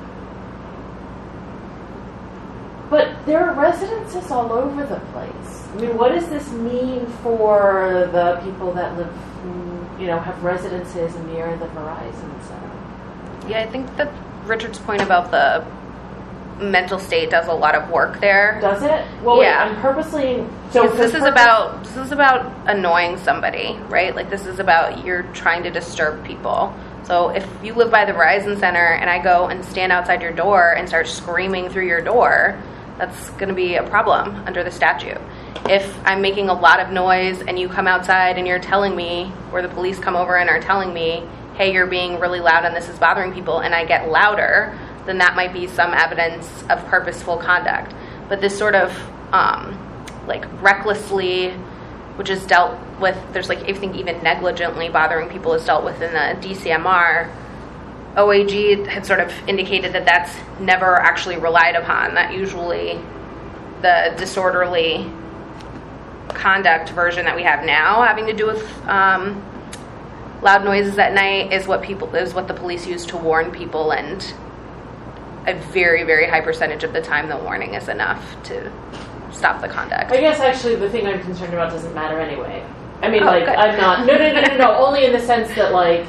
But there are residences all over the place. I mean, what does this mean for the people that live, you know, have residences near the Verizon Center? Yeah, I think that Richard's point about the mental state does a lot of work there. Does it? Well, yeah. wait, I'm purposely... So this is purpose- about this is about annoying somebody, right? Like, this is about you're trying to disturb people. So if you live by the Verizon Center and I go and stand outside your door and start screaming through your door, that's going to be a problem under the statute. If I'm making a lot of noise and you come outside and you're telling me, or the police come over and are telling me, hey, you're being really loud and this is bothering people, and I get louder, then that might be some evidence of purposeful conduct. But this sort of, um, like, recklessly, which is dealt with, there's, like, I think even negligently bothering people is dealt with in the D C M R. O A G had sort of indicated that that's never actually relied upon, that usually the disorderly conduct version that we have now having to do with um, loud noises at night is what people is what the police use to warn people, and a very, very high percentage of the time the warning is enough to stop the conduct. I guess actually the thing I'm concerned about doesn't matter anyway. I mean, Oh, like, good. I'm not, no, no, no, no, no, only in the sense that, like,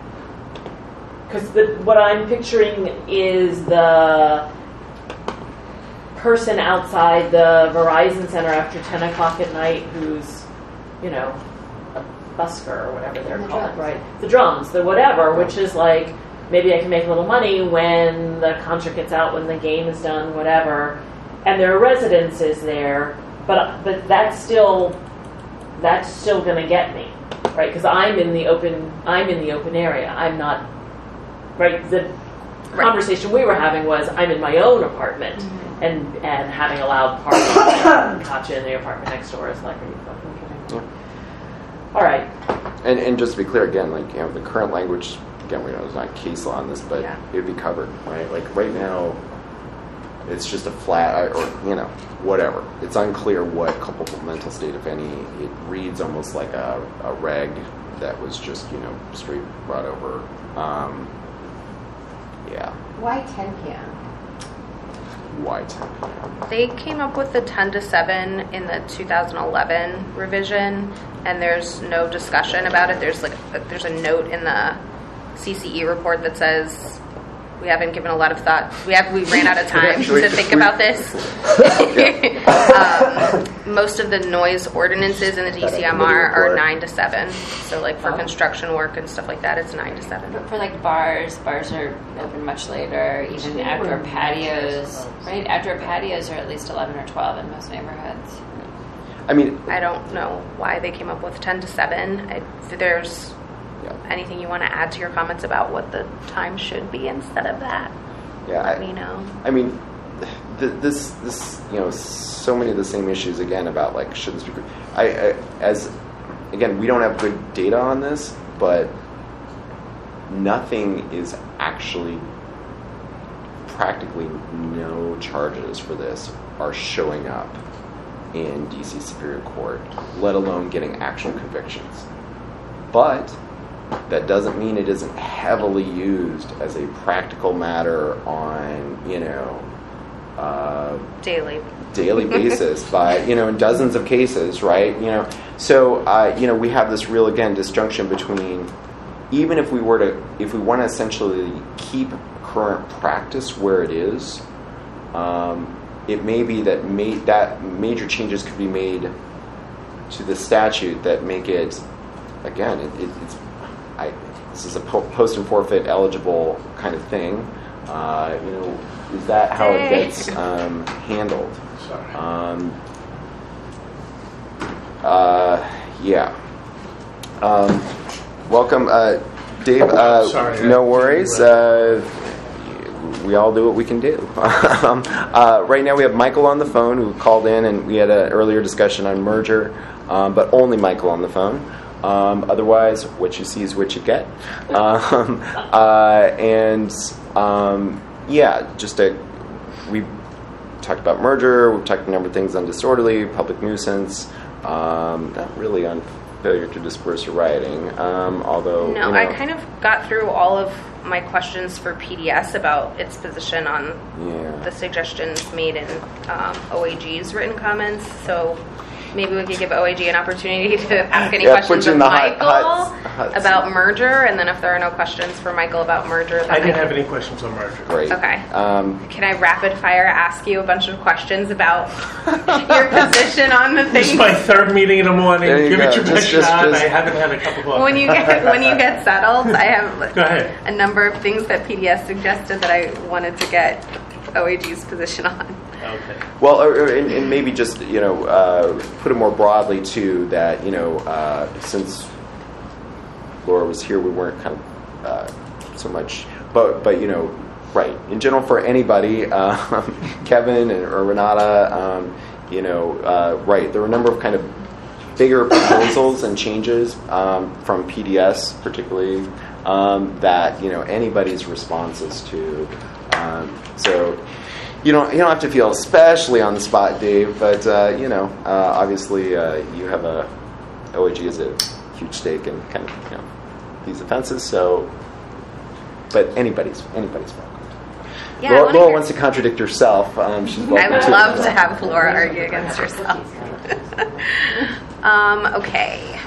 because what I'm picturing is the person outside the Verizon Center after ten o'clock at night who's, you know, a busker or whatever they're The called, drums. right? The drums, the whatever, which is like, maybe I can make a little money when the concert gets out, when the game is done, whatever, and there are residences there, but but that's still that's still going to get me, right? Because I'm in the open I'm in the open area. I'm not, right? The Right. conversation we were having was I'm in my own apartment, Mm-hmm. and and having a loud party and Katya in the apartment next door is like, are you fucking kidding me? All right. And and just to be clear again, like, you know, the current language, again, we know there's not case law on this, but Yeah. it'd be covered, right? Like, right now, it's just a flat, or, you know, whatever. It's unclear what culpable mental state, if any. It reads almost like a, a reg that was just, you know, straight brought over. Um, yeah. Why ten p.m.? Why ten p.m.? They came up with the ten to seven in the two thousand eleven revision, and there's no discussion about it. There's like a, there's a note in the C C E report that says we haven't given a lot of thought. We have we ran out of time Actually, to think we- about this. um, most of the noise ordinances in the D C M R are nine to seven. So like for construction work and stuff like that, it's nine to seven. But for like bars, bars are open much later. Even outdoor patios, right? Outdoor patios are at least eleven or twelve in most neighborhoods. I mean, I don't know why they came up with ten to seven. I, if there's yeah, anything you want to add to your comments about what the time should be instead of that, yeah. let I, me know. I mean, th- this, this, you know, so many of the same issues again about like shouldn't speak. I, I, as again, we don't have good data on this, but nothing is actually, practically no charges for this are showing up in D C Superior Court, let alone getting actual convictions. But that doesn't mean it isn't heavily used as a practical matter on, you know, uh, Daily. daily basis by, you know, in dozens of cases, right? You know, so, uh, you know, we have this real, again, disjunction between, even if we were to, if we want to essentially keep current practice where it is, um, it may be that ma- that major changes could be made to the statute that make it, again, it, it, it's, I, this is a po- post and forfeit eligible kind of thing. Uh, you know, is that how it gets um, handled? Um, uh, yeah. Um, welcome, uh, Dave. Uh, Sorry, no I- worries. Uh, we all do what we can do. um, uh, right now we have Michael on the phone who called in, and we had an earlier discussion on merger, um, but only Michael on the phone. Um, otherwise, what you see is what you get. Um, uh, and um, yeah, just a, we talked about merger. We've talked a number of things on disorderly, public nuisance. Um, not really on failure to disperse or rioting. Um, although no, you know, I kind of got through all of my questions for P D S about its position on yeah. the suggestions made in um, O A G's written comments. So maybe we could give O A G an opportunity to ask any yeah, questions of Michael hot, hot, hot about seat. merger, and then if there are no questions for Michael about merger, then I didn't I have any questions on merger. Great. Okay. Um, Can I rapid fire ask you a bunch of questions about your position on the This is thing? my third meeting in the morning. There you Give go. it your Just- best just- shot. just- I haven't had a cup of coffee. When you get when you get settled, I have Go ahead. a number of things that P D S suggested that I wanted to get O A G's position on. Okay. Well, or, or, and, and maybe just, you know, uh, put it more broadly, too, that, you know, uh, since Laura was here, we weren't kind of uh, so much, but, but, you know, right, in general for anybody, uh, Kevin and, or Renata, um, you know, uh, right, there were a number of kind of bigger proposals and changes um, from P D S, particularly, um, that, you know, anybody's responses to. Um, so... You don't you don't have to feel especially on the spot, Dave, but uh, you know, uh, obviously uh, you have a O A G is a huge stake in kind of you know these offenses. So, but anybody's anybody's welcome. Yeah, Laura, I wanna Laura hear- wants to contradict herself. Um, she's I welcome would to. love to have Laura argue against herself. um, okay,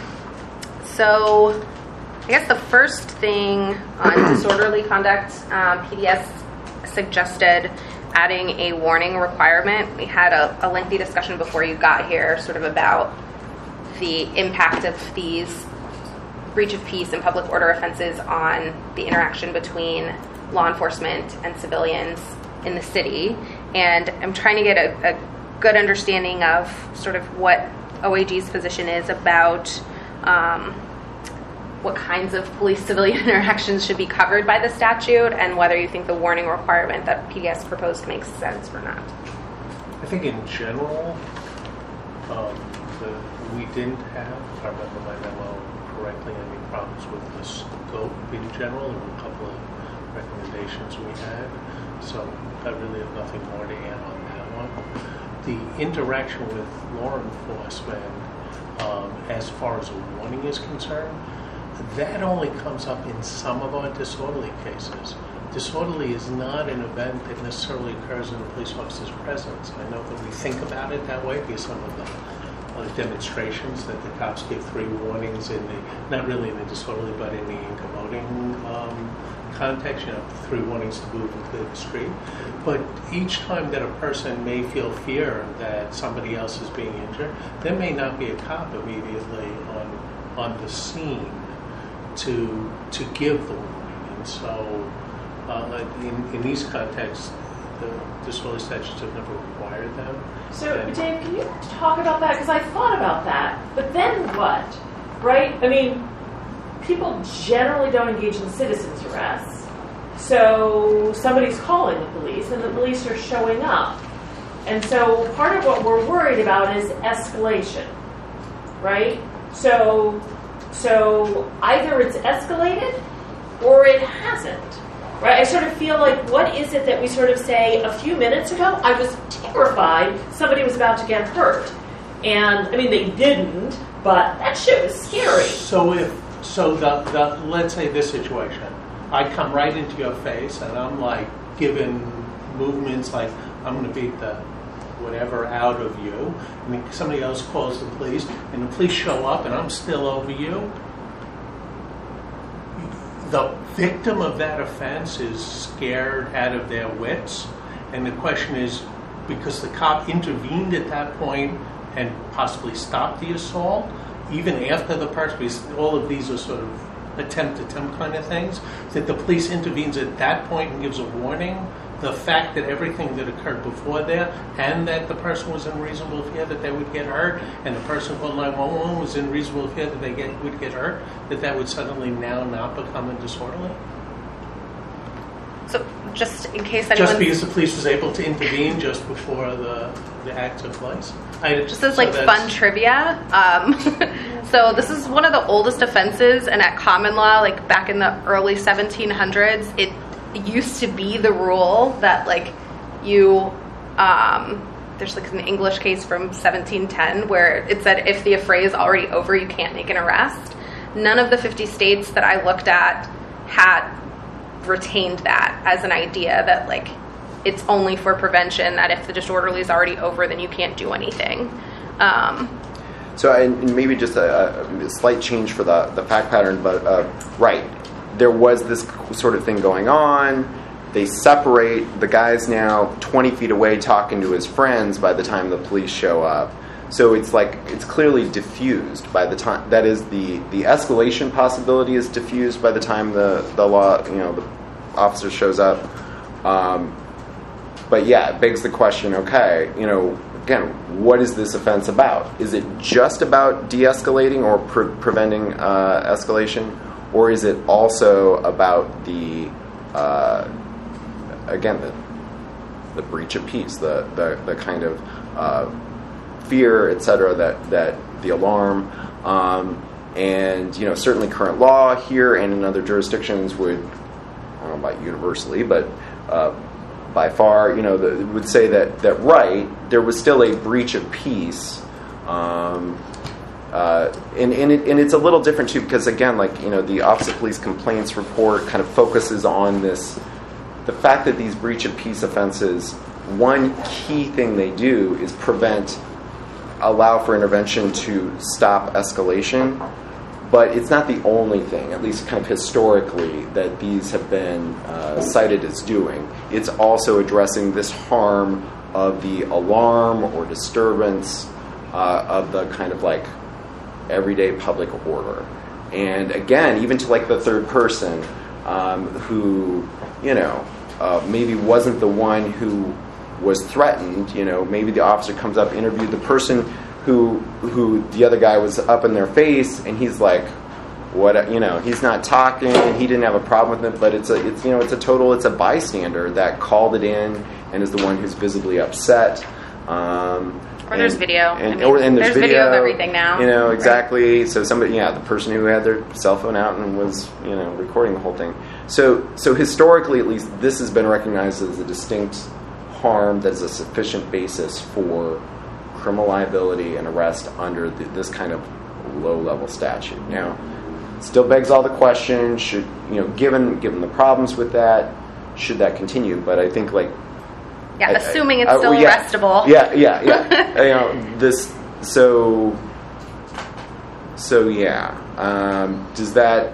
so I guess the first thing on disorderly conduct, um, P D S suggested adding a warning requirement. We had a, a lengthy discussion before you got here, sort of about the impact of these breach of peace and public order offenses on the interaction between law enforcement and civilians in the city. And I'm trying to get a, a good understanding of sort of what O A G's position is about um, what kinds of police-civilian interactions should be covered by the statute, and whether you think the warning requirement that P D S proposed makes sense or not. I think in general, um, the, we didn't have, if I remember my memo correctly, any problems with the scope in general. There were a couple of recommendations we had, so I really have nothing more to add on that one. The interaction with law enforcement, um, as far as a warning is concerned, that only comes up in some of our disorderly cases. Disorderly is not an event that necessarily occurs in a police officer's presence. I know that we think about it that way because some of the uh, demonstrations that the cops give three warnings in the, not really in the disorderly, but in the incommoding um, context, you know, three warnings to move and clear the street. But each time that a person may feel fear that somebody else is being injured, there may not be a cop immediately on on the scene to to give the warning. And so uh, in, in these contexts, the disorderly statutes have never required them. So, And- Dave, can you talk about that? Because I thought about that. But then what? Right? I mean, people generally don't engage in citizens' arrests. So somebody's calling the police, and the police are showing up. And so part of what we're worried about is escalation, right? So, so either it's escalated or it hasn't. Right? I sort of feel like, what is it that we sort of say a few minutes ago? I was terrified somebody was about to get hurt. And, I mean, they didn't, but that shit was scary. So if, so the, the, let's say this situation, I come right into your face and I'm like giving movements like I'm going to beat the whatever out of you. I mean, somebody else calls the police and the police show up and I'm still over you. The victim of that offense is scared out of their wits. And the question is, because the cop intervened at that point and possibly stopped the assault, even after the person, because all of these are sort of attempt-attempt kind of things, that the police intervenes at that point and gives a warning, the fact that everything that occurred before there and that the person was in reasonable fear that they would get hurt and the person called nine one one was in reasonable fear that they get, would get hurt, that that would suddenly now not become a disorderly? So just in case anyone Just because the police was able to intervene just before the the act took place. I, just as so like that's- fun trivia. Um, so this is one of the oldest offenses, and at common law, like back in the early seventeen hundreds, it used to be the rule that like you. Um, there's like an English case from seventeen ten where it said if the affray is already over, you can't make an arrest. None of the fifty states that I looked at had retained that as an idea that like it's only for prevention, that if the disorderly is already over, then you can't do anything. Um, So and maybe just a, a slight change for the, the fact pattern, but uh, right, there was this sort of thing going on. They separate. The guy's now twenty feet away talking to his friends by the time the police show up. So it's like it's clearly diffused by the time. That is, the, the escalation possibility is diffused by the time the, the law, you know, the officer shows up. Um, but yeah, it begs the question. Okay, you know, again, what is this offense about? Is it just about de-escalating or pre- preventing uh, escalation, or is it also about the uh, again the the breach of peace, the the, the kind of uh, fear, et cetera, that, that the alarm, um, and, you know, certainly current law here and in other jurisdictions would, I don't know about universally, but uh, by far, you know, the, would say that, that, right, there was still a breach of peace, um, uh, and, and, it, and it's a little different, too, because, again, like, you know, the Office of Police Complaints report kind of focuses on this, the fact that these breach of peace offenses, one key thing they do is prevent allow for intervention to stop escalation, but it's not the only thing, at least kind of historically, that these have been uh, cited as doing. It's also addressing this harm of the alarm or disturbance uh, of the kind of like everyday public order. And again, even to like the third person um, who, you know, uh, maybe wasn't the one who was threatened, you know, maybe the officer comes up, interviewed the person who who the other guy was up in their face, and he's like, what, you know, he's not talking, he didn't have a problem with it, but it's a, it's, you know, it's a total, it's a bystander that called it in and is the one who's visibly upset. Um, or there's and, video. And, I mean, or, and there's, there's video, video of everything now. You know, exactly. Right. So somebody, yeah, the person who had their cell phone out and was, you know, recording the whole thing. So, so historically, at least, this has been recognized as a distinct harm that is a sufficient basis for criminal liability and arrest under the, this kind of low-level statute. Now, still begs all the questions. Should, you know, given given the problems with that, should that continue? But I think, like, yeah, I, assuming it's I, still well, yeah, arrestable. Yeah, yeah, yeah. You know, this. So, so yeah. Um, does that?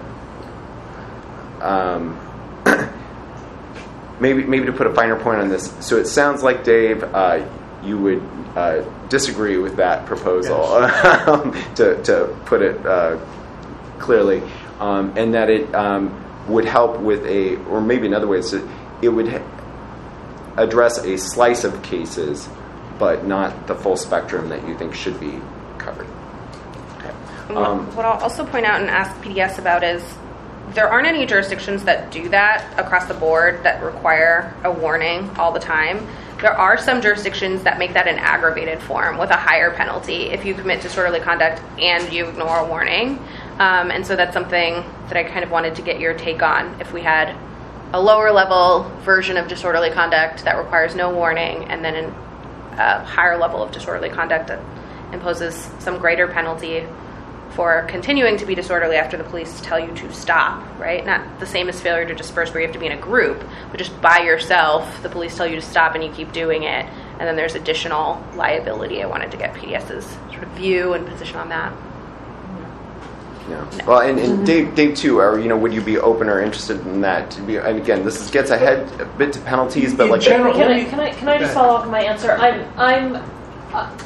Um, Maybe, maybe to put a finer point on this. So it sounds like, Dave, uh, you would uh, disagree with that proposal, yes. to, to put it uh, clearly, um, and that it um, would help with a, or maybe another way, so it would ha- address a slice of cases, but not the full spectrum that you think should be covered. Okay. Um, what I'll also point out and ask P D S about is, there aren't any jurisdictions that do that across the board that require a warning all the time. There are some jurisdictions that make that an aggravated form with a higher penalty if you commit disorderly conduct and you ignore a warning. Um, and so that's something that I kind of wanted to get your take on. If we had a lower level version of disorderly conduct that requires no warning, and then a higher level of disorderly conduct that imposes some greater penalty for continuing to be disorderly after the police tell you to stop, right? Not the same as failure to disperse where you have to be in a group, but just by yourself, the police tell you to stop and you keep doing it, and then there's additional liability. I wanted to get P D S's sort of view and position on that. Yeah. Well, and, and Dave, Dave too, or, you know, would you be open or interested in that? To be, and again, this is, gets ahead a bit to penalties, but in like... General, can, I, can I can I just follow up on my answer? I'm... I'm uh,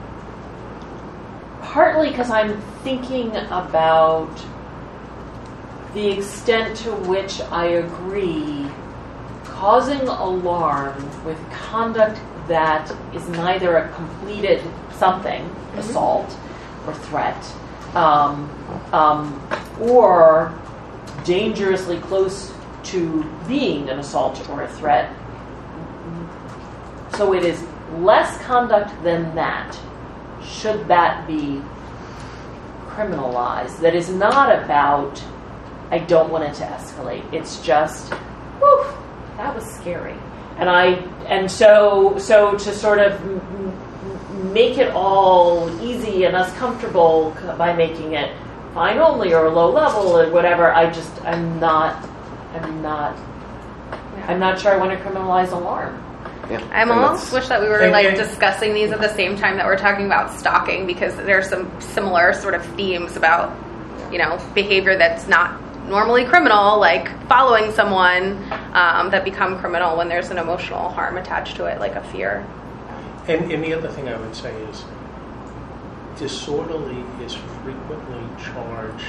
partly because I'm thinking about the extent to which I agree causing alarm with conduct that is neither a completed something, mm-hmm. assault or threat, um, um, or dangerously close to being an assault or a threat. So it is less conduct than that. Should that be criminalized? That is not about, I don't want it to escalate. It's just, whew, that was scary. And I, and so, so to sort of m- m- make it all easy and us comfortable by making it fine only or low level or whatever, I just, I'm not, I'm not, I'm not sure I want to criminalize alarm. Yeah, I'm and almost that's- wish that we were And- like and- discussing these at the same time that we're talking about stalking, because there's some similar sort of themes about, you know, behavior that's not normally criminal, like following someone, um, that become criminal when there's an emotional harm attached to it, like a fear. And, and the other thing I would say is disorderly is frequently charged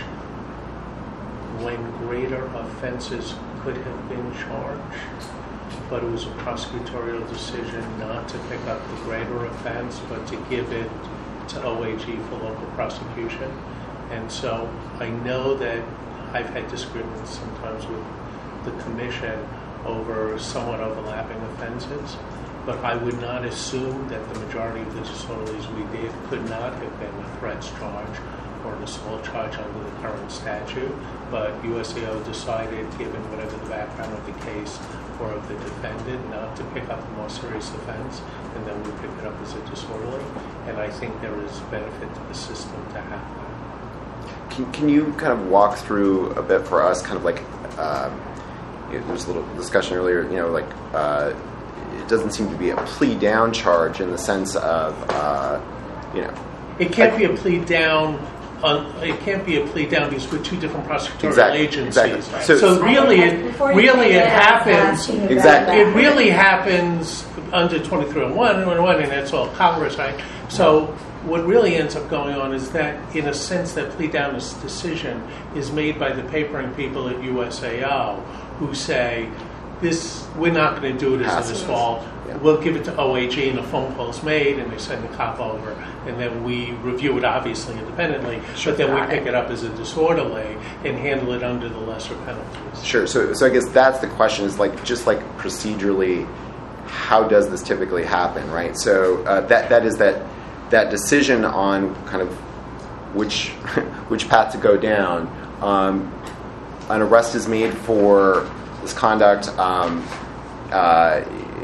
when greater offenses could have been charged, but it was a prosecutorial decision not to pick up the greater offense, but to give it to O A G for local prosecution. And so I know that I've had disagreements sometimes with the commission over somewhat overlapping offenses, but I would not assume that the majority of the disorderlies we did could not have been a threats charge or an assault charge under the current statute, but U S A O decided, given whatever the background of the case or of the defendant, not to pick up a more serious offense, and then we pick it up as a disorderly. And I think there is benefit to the system to have that. Can, can you kind of walk through a bit for us, kind of like, um, there was a little discussion earlier, you know, like, uh, it doesn't seem to be a plea down charge in the sense of, uh, you know. It can't like, be a plea down. On, it can't be a plea down because we're two different prosecutorial Exactly, agencies. exactly. So, So- really, I- I- it before you really say it that, I was happens. asking about Exactly. that. It really happens under twenty-three oh one and that's all Congress, right? So what really ends up going on is that, in a sense, that plea down decision is made by the papering people at U S A O who say, this, we're not going to do it as Pass an it. assault. Yeah. We'll give it to O A G and a phone call's made and they send the cop over and then we review it obviously independently, but then we Got pick it. it up as a disorderly and handle it under the lesser penalties. Sure. So, so I guess that's the question: is like just like procedurally, how does this typically happen, right? So uh, that that is that that decision on kind of which which path to go down. Um, an arrest is made for this conduct. Um, uh,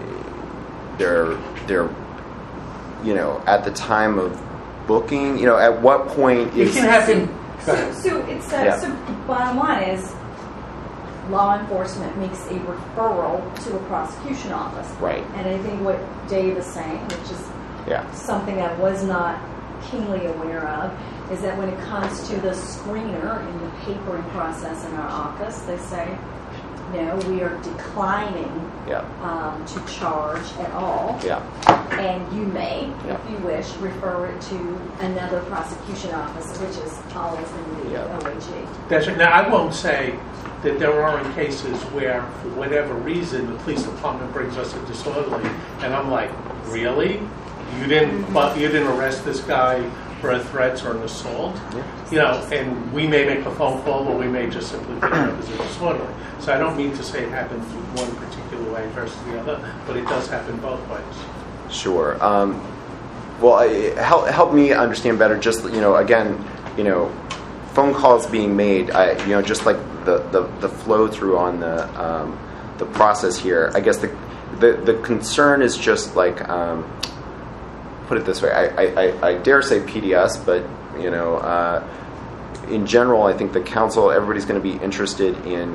they're they're you know at the time of booking. You know, at what point It is can happen. So, so it's uh, Yeah. so bottom line is law enforcement makes a referral to a prosecution office. Right. And I think what Dave is saying, which is yeah. something I was not keenly aware of, is that when it comes to the screener in the papering process in our office, they say, no, we are declining Yeah. um, to charge at all. Yeah. And you may, Yeah. if you wish, refer it to another prosecution office, which is always going to be Yeah. O A G. That's right. Now, I won't say that there aren't cases where, for whatever reason, the police department brings us a disorderly, and I'm like, really? You didn't, but you didn't arrest this guy for a threat or an assault? Yeah. You know, and we may make a phone call, or we may just simply pick it up as a disorderly. So I don't mean to say it happens one particular way versus the other, but it does happen both ways. Sure. Um, well, I- help help me understand better. Just you know, again, you know, phone calls being made. I, you know, just like the, the, the flow through on the um, the process here. I guess the the, the concern is just like um, put it this way. I, I, I dare say P D S, but you know, uh, in general, I think the council, everybody's going to be interested in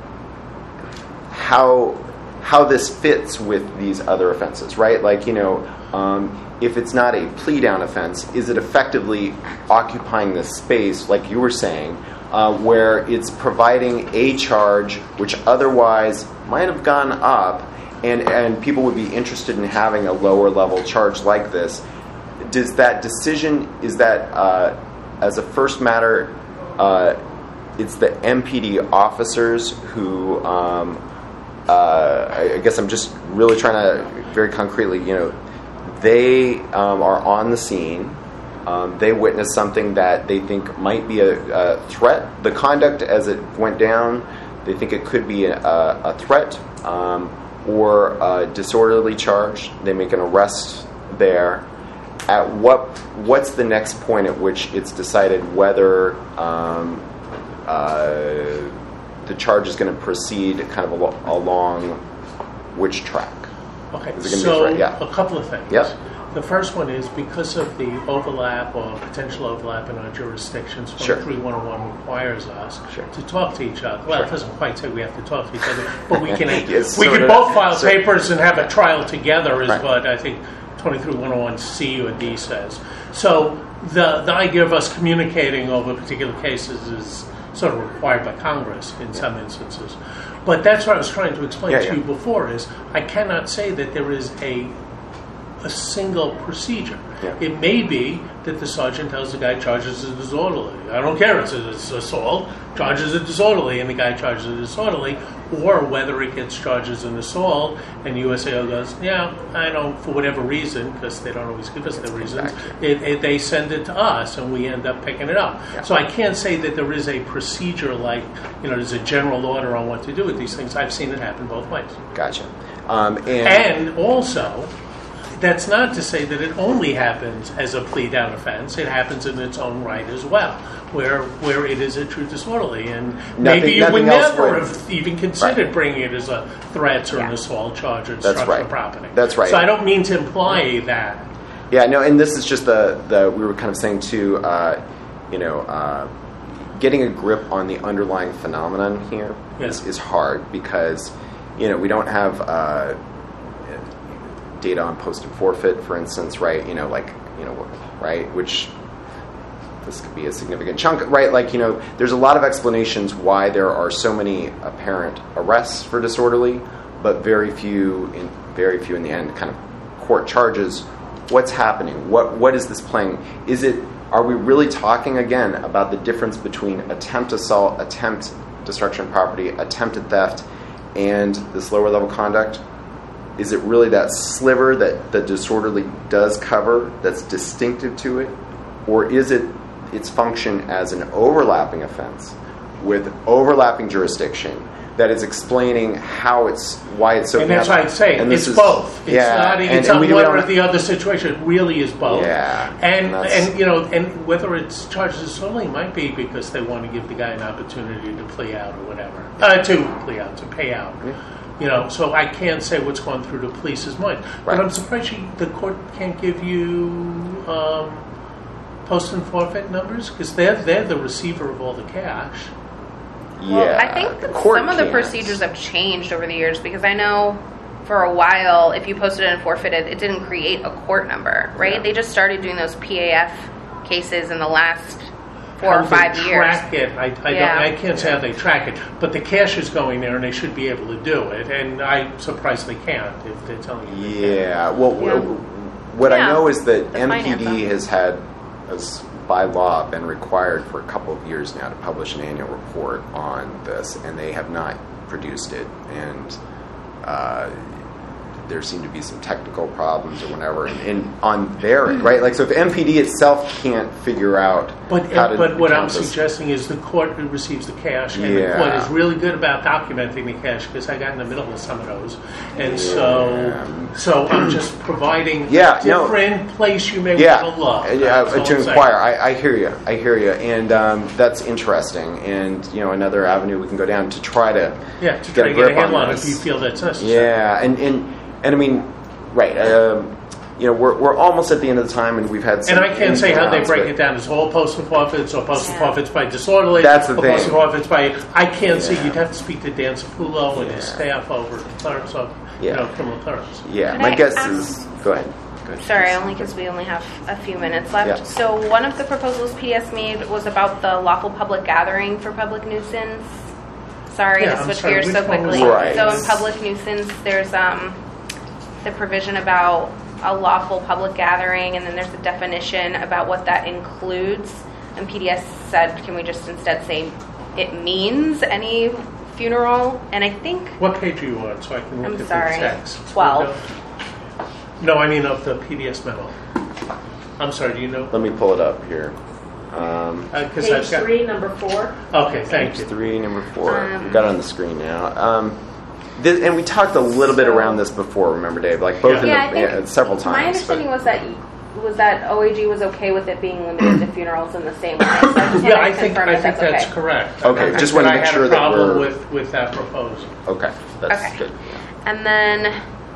how how this fits with these other offenses, right? Like, you know, um, if it's not a plea down offense, is it effectively occupying this space, like you were saying, uh, where it's providing a charge which otherwise might have gone up, and, and people would be interested in having a lower level charge like this? Does that decision, is that uh, as a first matter, uh, it's the M P D officers who, um, uh, I guess I'm just really trying to very concretely, you know, they um, are on the scene. Um, they witness something that they think might be a, a threat. The conduct as it went down, they think it could be a, a threat um, or a disorderly charge. They make an arrest there. At what what's the next point at which it's decided whether um, uh, the charge is going to proceed kind of al- along which track? Okay, Is it gonna so be a threat? Yeah. a couple of things. Yep. The first one is because of the overlap or potential overlap in our jurisdictions, Sure. twenty-three one oh one requires us Sure. to talk to each other. Well, Sure. it doesn't quite say we have to talk to each other, but we can Yes, we sort can of. both file So- papers and have a trial together is Right. what I think twenty-three one oh one C or D says. So the, the idea of us communicating over particular cases is sort of required by Congress in some instances. But that's what I was trying to explain Yeah, to yeah. you before is I cannot say that there is a a single procedure. Yeah. It may be that the sergeant tells the guy charges as disorderly. I don't care, it's, a, it's assault, charges as disorderly, and the guy charges as disorderly, or whether it gets charged as an assault, and U S A O goes, yeah, I don't, for whatever reason, because they don't always give us the reasons, Exactly. it, it, they send it to us, and we end up picking it up. Yeah. So I can't say that there is a procedure like, you know, there's a general order on what to do with these things. I've seen it happen both ways. Gotcha. Um, and, And also, that's not to say that it only happens as a plea down offense. It happens in its own right as well, where where it is a true disorderly. And maybe Nothing- you would nothing else never would- have even considered Right. bringing it as a threat or an Yeah. assault charge or That's destruction right. of property. That's right. So I don't mean to imply that. Yeah, no, and this is just the, the we were kind of saying too, uh, you know, uh, getting a grip on the underlying phenomenon here is, Yeah. is hard because, you know, we don't have uh, data on post and forfeit, for instance, right? You know, like, you know, right, which this could be a significant chunk, right? Like, you know, there's a lot of explanations why there are so many apparent arrests for disorderly, but very few in very few in the end kind of court charges. What's happening? What what is this playing? Is it are we really talking again about the difference between attempt assault, attempt destruction of property, attempted theft, and this lower level conduct? Is it really that sliver that the disorderly does cover that's distinctive to it? Or is it its function as an overlapping offense with overlapping jurisdiction that is explaining how it's, why it's so... And that's why I'd say and it's this is- both. It's yeah, not and- it's and on we- we one don't- or the other situation. It really is both. Yeah, And, and that's- and you know, and whether it's charged as solely might be because they want to give the guy an opportunity to plea out or whatever. Uh, to plea out, to pay out. Yeah. You know, so I can't say what's going through the police's mind. Right. But I'm surprised you, the court can't give you um, post and forfeit numbers because they're, they're the receiver of all the cash. Yeah, Well, I think the that court some of the can't. procedures have changed over the years because I know for a while, if you posted and forfeited, it didn't create a court number, right? Yeah. They just started doing those P A F cases in the last four How or five they years. track it, I, I, Yeah. don't, I can't say how they track it, but the cash is going there and they should be able to do it. And I'm surprised they can't if they're telling you they can't. Yeah. Well, Yeah. w- what I Yeah. know is that The M P finance D office. has had, as by law, been required for a couple of years now to publish an annual report on this, and they have not produced it. And uh, there seem to be some technical problems or whatever, and, and on their end, right? Like, so if M P D itself can't figure out But, how to but what I'm count this- suggesting is the court receives the cash, and Yeah. the court is really good about documenting the cash because I got in the middle of some of those, and so Yeah. so I'm just providing Yeah, a no. different place you may Yeah, want to look. uh, yeah, That's all to I'm saying. inquire. I, I hear you. I hear you, and um, that's interesting. And you know, another avenue we can go down to try to Yeah, to get try a to get a grip handle on on it this. if you feel that's necessary. Yeah, and and and I mean, right. Um, you know, we're we're almost at the end of the time, and we've had some. And I can't say how they ins and break outs, it down as all post and forfeits or post and Yeah. forfeits by disorderly. That's the or post and thing. forfeits by. I can't say Yeah. you'd have to speak to Dan Sapulo and his Yeah. staff over at clerks of Yeah. you know criminal clerks. but- Yeah, Can my I guess ask- is. Go ahead. Go ahead. Sorry, only because we only have a few minutes left. Yeah. So one of the proposals P S made was about the lawful public gathering for public nuisance. Sorry Yeah, to I'm switch sorry, gears which so one was quickly. that? So Right. in public nuisance, there's um, the provision about a lawful public gathering, and then there's a definition about what that includes. And P D S said, can we just instead say it means any funeral? And I think, What page are you on so I can look I'm at sorry, the text? twelve. No, I mean of the P D S memo. I'm sorry, do you know? Let me pull it up here. Um, Uh, 'cause Page I've got- three, number four. Okay, thank page you. three, number four. Um, We've got it on the screen now. Um, this, and we talked a little bit around this before. Remember, Dave? Like both in Yeah, the, I think yeah, several times. My understanding was that was that O A G was okay with it being limited to funerals in the same way. So I just Yeah, wanted I to think confirm I if think that's that's okay. correct. Okay, I- just I- wanted to I make had sure a that problem we're- with with that proposal. Okay, that's Okay. good. And then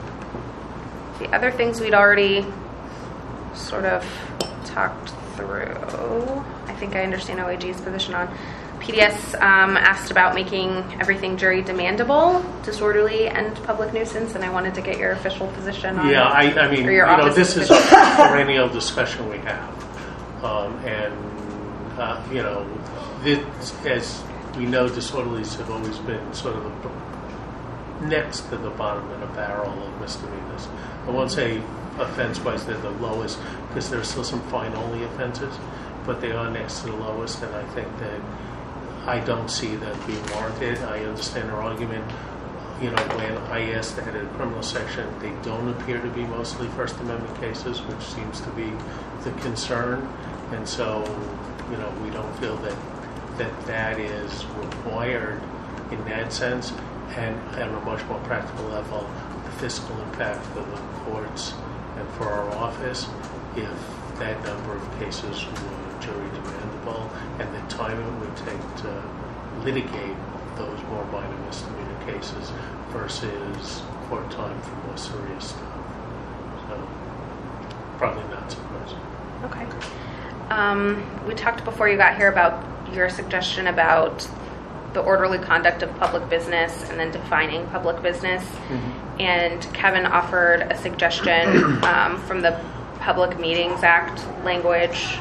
the other things we'd already sort of talked through. I think I understand O A G's position on. P D S um, asked about making everything jury demandable, disorderly, and public nuisance, and I wanted to get your official position on Yeah, I, I mean, or you your know, office's this is a position. perennial discussion we have. Um, and, uh, you know, this, as we know, disorderlies have always been sort of the, next to the bottom of the barrel of misdemeanors. I won't say offense-wise they're the lowest, because there are still some fine-only offenses, but they are next to the lowest, and I think that I don't see that being warranted. I understand their argument. You know, when I asked the head of the criminal section, they don't appear to be mostly First Amendment cases, which seems to be the concern. And so, you know, we don't feel that that, that is required in that sense. And on a much more practical level, the fiscal impact for the courts and for our office, if that number of cases were jury demandable, and the time it would take to litigate those more minor misdemeanor cases versus court time for more serious stuff. So, probably not surprising. Okay. Um, we talked before you got here about your suggestion about the orderly conduct of public business and then defining public business. Mm-hmm. And Kevin offered a suggestion um, from the Public Meetings Act language.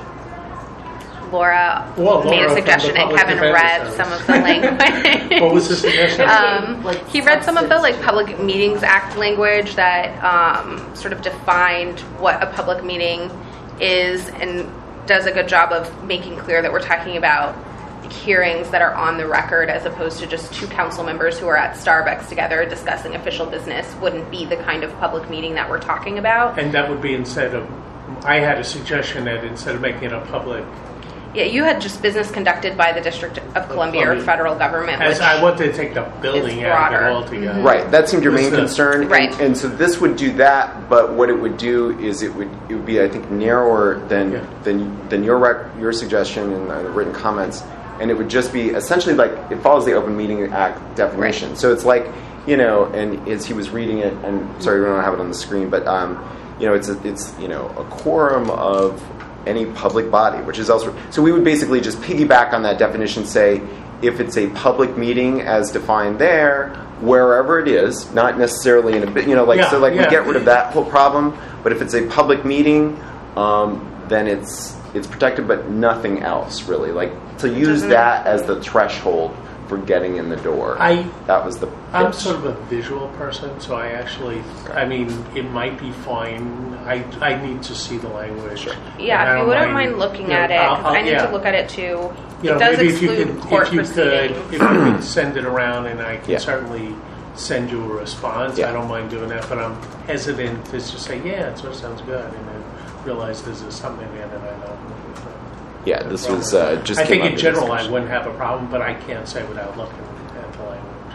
Laura Well, made Laura a suggestion, from and the Kevin Public read Defender some of the language. What was the suggestion? Um, Like he read some of the like Public Meetings Act language that um, sort of defined what a public meeting is and does a good job of making clear that we're talking about hearings that are on the record as opposed to just two council members who are at Starbucks together discussing official business wouldn't be the kind of public meeting that we're talking about. And that would be instead of, I had a suggestion that instead of making it a public, Yeah, you had just business conducted by the District of Columbia or Columbia. federal government, as which I wanted to take the building out of it broader. altogether. Right, that seemed your Was main the- concern, and, Right. and so this would do that. But what it would do is it would it would be, I think, narrower than Yeah. than than your rec, your suggestion in the written comments, and it would just be essentially like it follows the Open Meeting Act definition. So it's like, you know, and as he was reading it, and sorry, we don't have it on the screen, but um, you know, it's a, it's you know a quorum of any public body, which is also, so we would basically just piggyback on that definition, say, if it's a public meeting as defined there, wherever it is, not necessarily in a bit, you know, like, Yeah, so like yeah. we get rid of that whole problem, but if it's a public meeting, um, then it's, it's protected, but nothing else really, like, to use doesn't- that as the threshold for getting in the door. I, that was the I'm pitch. sort of a visual person, so I actually, I mean, it might be fine. I, I need to see the language. Sure. yeah, And I if you don't wouldn't mind looking you know, at it, I'll- 'cause I'll- I need yeah. to look at it too. You It know, does maybe if you exclude could, court if you could, proceedings. if you could send it around, and I can Yeah. certainly send you a response. Yeah. I don't mind doing that, but I'm hesitant to just say, yeah, it sort of sounds good, and then realize there's something there that I don't. Yeah, this was uh, just I came think up in in general I discussion. wouldn't have a problem, but I can't say without looking at the language.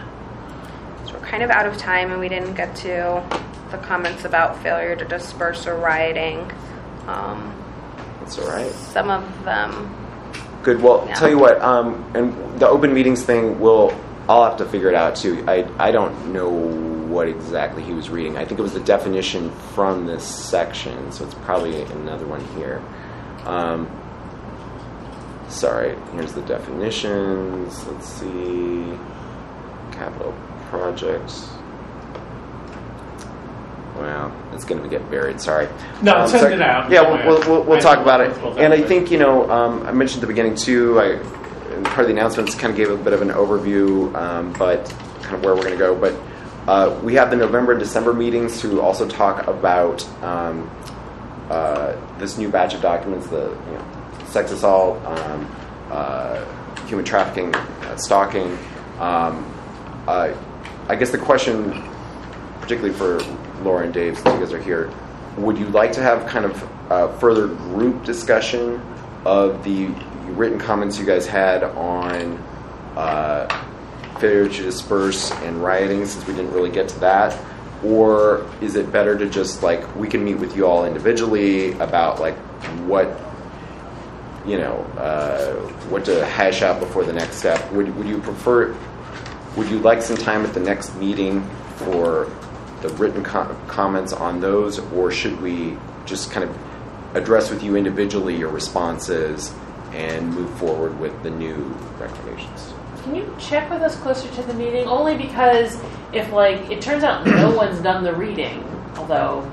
So we're kind of out of time, and we didn't get to the comments about failure to disperse or rioting. Um, That's all right. some of them. Good. Well, Yeah. tell you what, um, and the open meetings thing, will I'll have to figure it out too. I I don't know what exactly he was reading. I think it was the definition from this section, so it's probably another one here. Um, sorry, here's the definitions. Let's see, capital projects. Wow, it's going to get buried. Sorry. No, Um, send so- it out. Yeah, we'll, we'll, we'll, we'll I talk know about we'll it. pull that And I later. think, you know, um, I mentioned at the beginning too, I, and part of the announcements kind of gave a bit of an overview, um, but kind of where we're going to go. But uh, we have the November and December meetings to also talk about um, uh, this new batch of documents, the you know, sex assault, um, uh, human trafficking, uh, stalking. Um, uh, I guess the question, particularly for Laura and Dave, since you guys are here, would you like to have kind of uh, further group discussion of the written comments you guys had on uh, failure to disperse and rioting, since we didn't really get to that? Or is it better to just, like, we can meet with you all individually about, like, what, you know, uh, what to hash out before the next step? Would, would you prefer, would you like some time at the next meeting for the written com- comments on those, or should we just kind of address with you individually your responses and move forward with the new recommendations? Can you check with us closer to the meeting? Only because if, like, it turns out no one's done the reading, although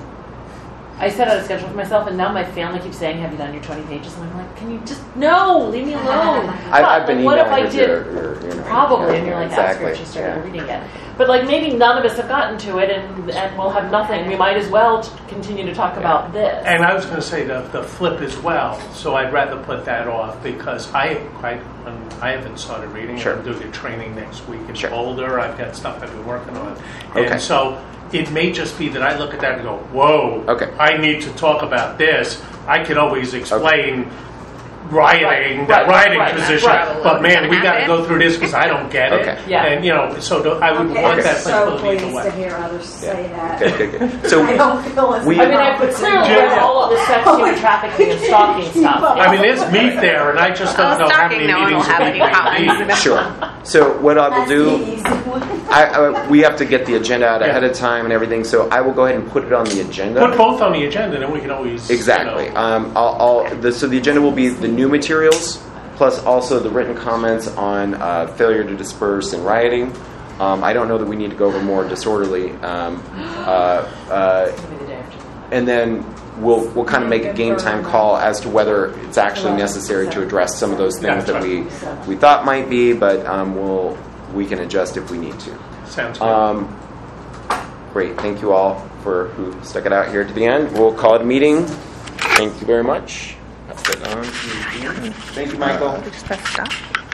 I set out a schedule for myself, and now my family keeps saying, "Have you done your twenty pages?" And I'm like, "Can you just no, leave me alone." I, But, I've been like, what if I emailing did? your, your, you know, Probably, yeah, and you're like, exactly. ask her if she started yeah. reading yet. But, like, maybe none of us have gotten to it, and, and we'll have nothing. We might as well t- continue to talk about this. And I was going to say the, the flip as well, so I'd rather put that off because I I, um, I haven't started reading. Sure. I'm doing a training next week in Sure. Boulder. I've got stuff I've been working on. And Okay. so it may just be that I look at that and go, whoa, Okay. I need to talk about this. I can always explain rioting, Right, the right, rioting right, position, right. but man, we got to Happen. go through this because I don't get it. Okay. Yeah. And, you know, so do, I would Okay, want I'm that so flexibility pleased either to way. hear others say that. Okay, okay, okay. So I don't feel as we- I mean, I put clearly Yeah, read yeah. all of the sex, human trafficking, and stalking stuff. I mean, there's meat there, and I just don't Oh, know how stalking, many no one will meetings have are any going to comments. be. Sure. So what I will That's the do, easy one. I, I, we have to get the agenda out ahead Yeah. of time and everything, so I will go ahead and put it on the agenda. Put both on the agenda, then we can always Exactly. You know, Um, I'll, I'll, the, so the agenda will be the new materials, plus also the written comments on uh, failure to disperse and rioting. Um, I don't know that we need to go over more disorderly. Um, uh, uh, Maybe the day after. and then we'll we'll kind of make a game time call as to whether it's actually necessary to address some of those things that we we thought might be, but um, we'll we can adjust if we need to. sounds good. Um, great. Thank you all for who stuck it out here to the end. We'll call it a meeting. Thank you very much. Pass it on to you. Thank you, Michael. Just press stop.